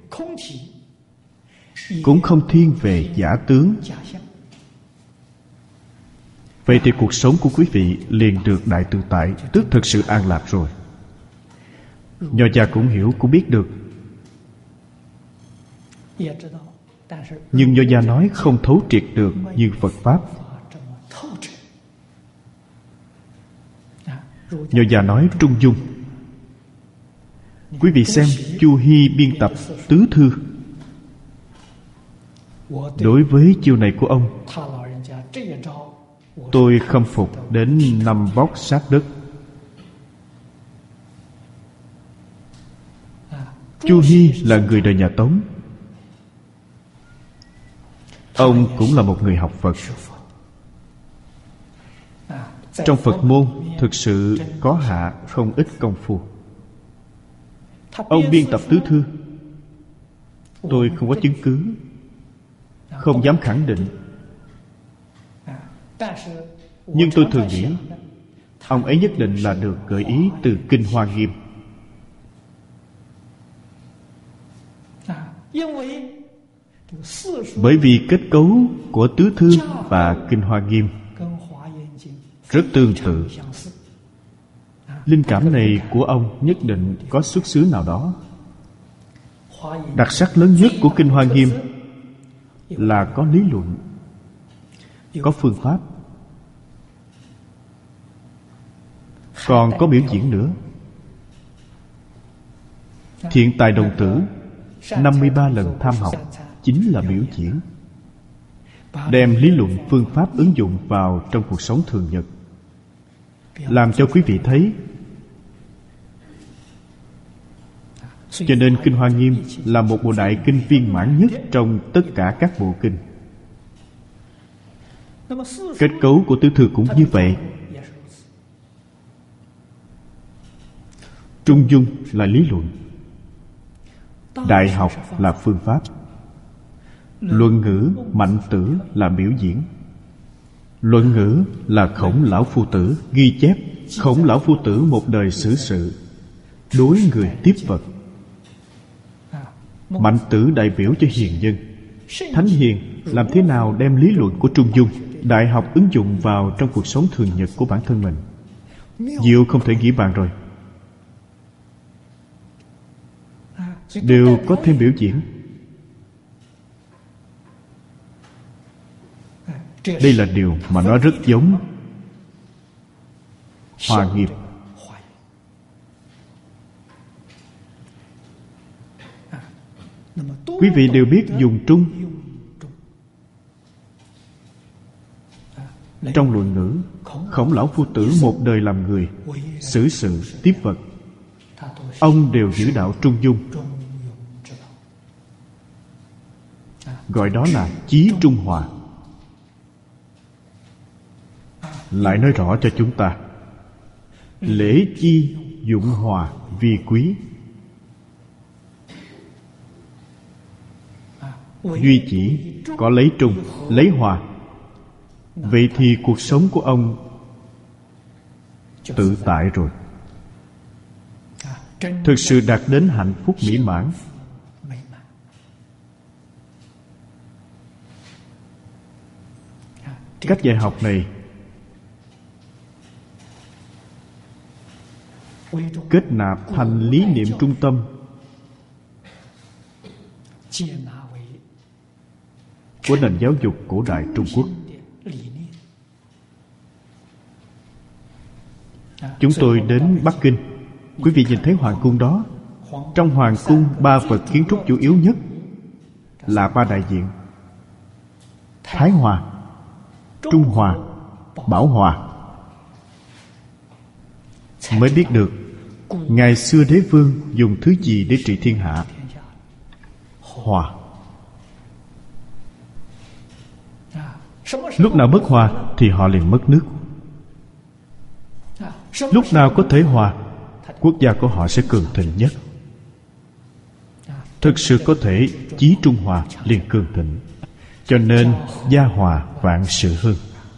cũng không thiên về giả tướng. Vậy thì cuộc sống của quý vị liền được đại tự tại, tức thực sự an lạc rồi. Nho gia cũng hiểu, cũng biết được. Nhưng Nho gia nói không thấu triệt được như Phật Pháp. Nho gia nói trung dung. Quý vị xem Chu Hy biên tập tứ thư. Đối với chiêu này của ông, tôi khâm phục đến năm vóc sát đất. Chu Hy là người đời nhà Tống. Ông cũng là một người học Phật. Trong Phật môn thực sự có hạ không ít công phu. Ông biên tập tứ thư, tôi không có chứng cứ, không dám khẳng định. Nhưng tôi thường nghĩ ông ấy nhất định là được gợi ý từ Kinh Hoa Nghiêm. Bởi vì kết cấu của tứ thư và Kinh Hoa Nghiêm rất tương tự. Linh cảm này của ông nhất định có xuất xứ nào đó. Đặc sắc lớn nhất của Kinh Hoa Nghiêm là có lý luận, có phương pháp, còn có biểu diễn nữa. Thiện tài đồng tử năm mươi ba lần tham học chính là biểu diễn, đem lý luận phương pháp ứng dụng vào trong cuộc sống thường nhật, làm cho quý vị thấy. Cho nên Kinh Hoa Nghiêm là một bộ đại kinh viên mãn nhất trong tất cả các bộ kinh. Kết cấu của tứ thư cũng như vậy. Trung dung là lý luận, đại học là phương pháp, luận ngữ Mạnh Tử là biểu diễn. Luận ngữ là Khổng Lão Phu Tử ghi chép Khổng Lão Phu Tử một đời xử sự, đối người tiếp vật. Mạnh Tử đại biểu cho hiền nhân. Thánh hiền làm thế nào đem lý luận của Trung dung, đại học ứng dụng vào trong cuộc sống thường nhật của bản thân mình. Diệu không thể nghĩ bàn rồi. Đều có thêm biểu diễn. Đây là điều mà nó rất giống Hoa Nghiêm. Quý vị đều biết dùng trung. Trong luận ngữ, Khổng Lão Phu Tử một đời làm người, xử sự, tiếp vật, ông đều giữ đạo trung dung. gọi đó là chí trung hòa. Lại nói rõ cho chúng ta, lễ chi dụng hòa vi quý. Duy chỉ có lấy trung, lấy hòa. Vậy thì cuộc sống của ông tự tại rồi, thực sự đạt đến hạnh phúc mỹ mãn. Cách dạy học này kết nạp thành lý niệm trung tâm của nền giáo dục cổ đại Trung Quốc. Chúng tôi đến Bắc Kinh. Quý vị nhìn thấy hoàng cung đó. Trong hoàng cung, ba vật kiến trúc chủ yếu nhất là ba đại diện: Thái Hòa, Trung Hòa, Bảo Hòa. Mới biết được ngày xưa đế vương dùng thứ gì để trị thiên hạ? Hòa. Lúc nào bất hòa thì họ liền mất nước. Lúc nào có thể hòa, quốc gia của họ sẽ cường thịnh nhất. Thực sự có thể chí trung hòa liền cường thịnh. Cho nên gia hòa vạn sự hưng.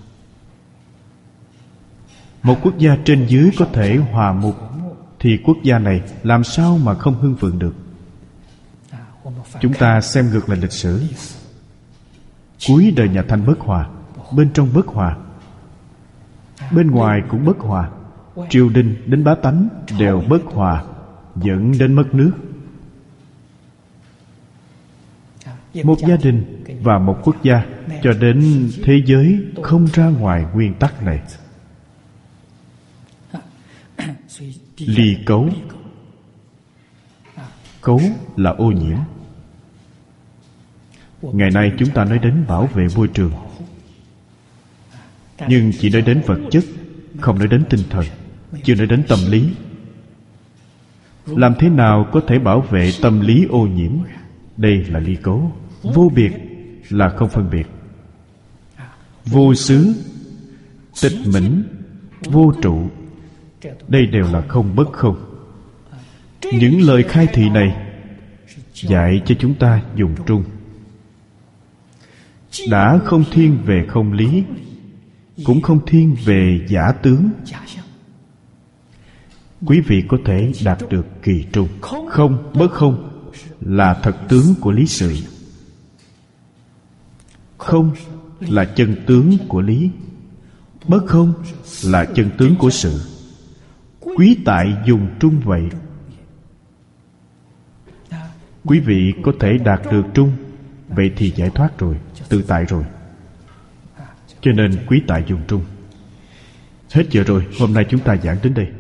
Một quốc gia trên dưới có thể hòa mục, thì quốc gia này làm sao mà không hưng vượng được? Chúng ta xem ngược lại lịch sử. Cuối đời nhà Thanh bất hòa, bên trong bất hòa, bên ngoài cũng bất hòa. Triều đình đến bá tánh đều bất hòa, dẫn đến mất nước. Một gia đình và một quốc gia cho đến thế giới không ra ngoài nguyên tắc này. Ly cấu. Cấu là ô nhiễm. Ngày nay chúng ta nói đến bảo vệ môi trường, nhưng chỉ nói đến vật chất, không nói đến tinh thần, chưa nói đến tâm lý. Làm thế nào có thể bảo vệ tâm lý ô nhiễm? Đây là ly cấu. Vô biệt là không phân biệt. Vô xứ, tịch mĩnh, vô trụ, đây đều là không bất không. Những lời khai thị này dạy cho chúng ta dùng trung. Đã không thiên về không lý, cũng không thiên về giả tướng. Quý vị có thể đạt được kỳ trung. Không bất không là thật tướng của lý sự. Không là chân tướng của lý. Bất không là chân tướng của sự. Quý tại dùng trung vậy. Quý vị có thể đạt được trung, vậy thì giải thoát rồi, tự tại rồi. Cho nên quý tại dùng trung. Hết giờ rồi, hôm nay chúng ta giảng đến đây.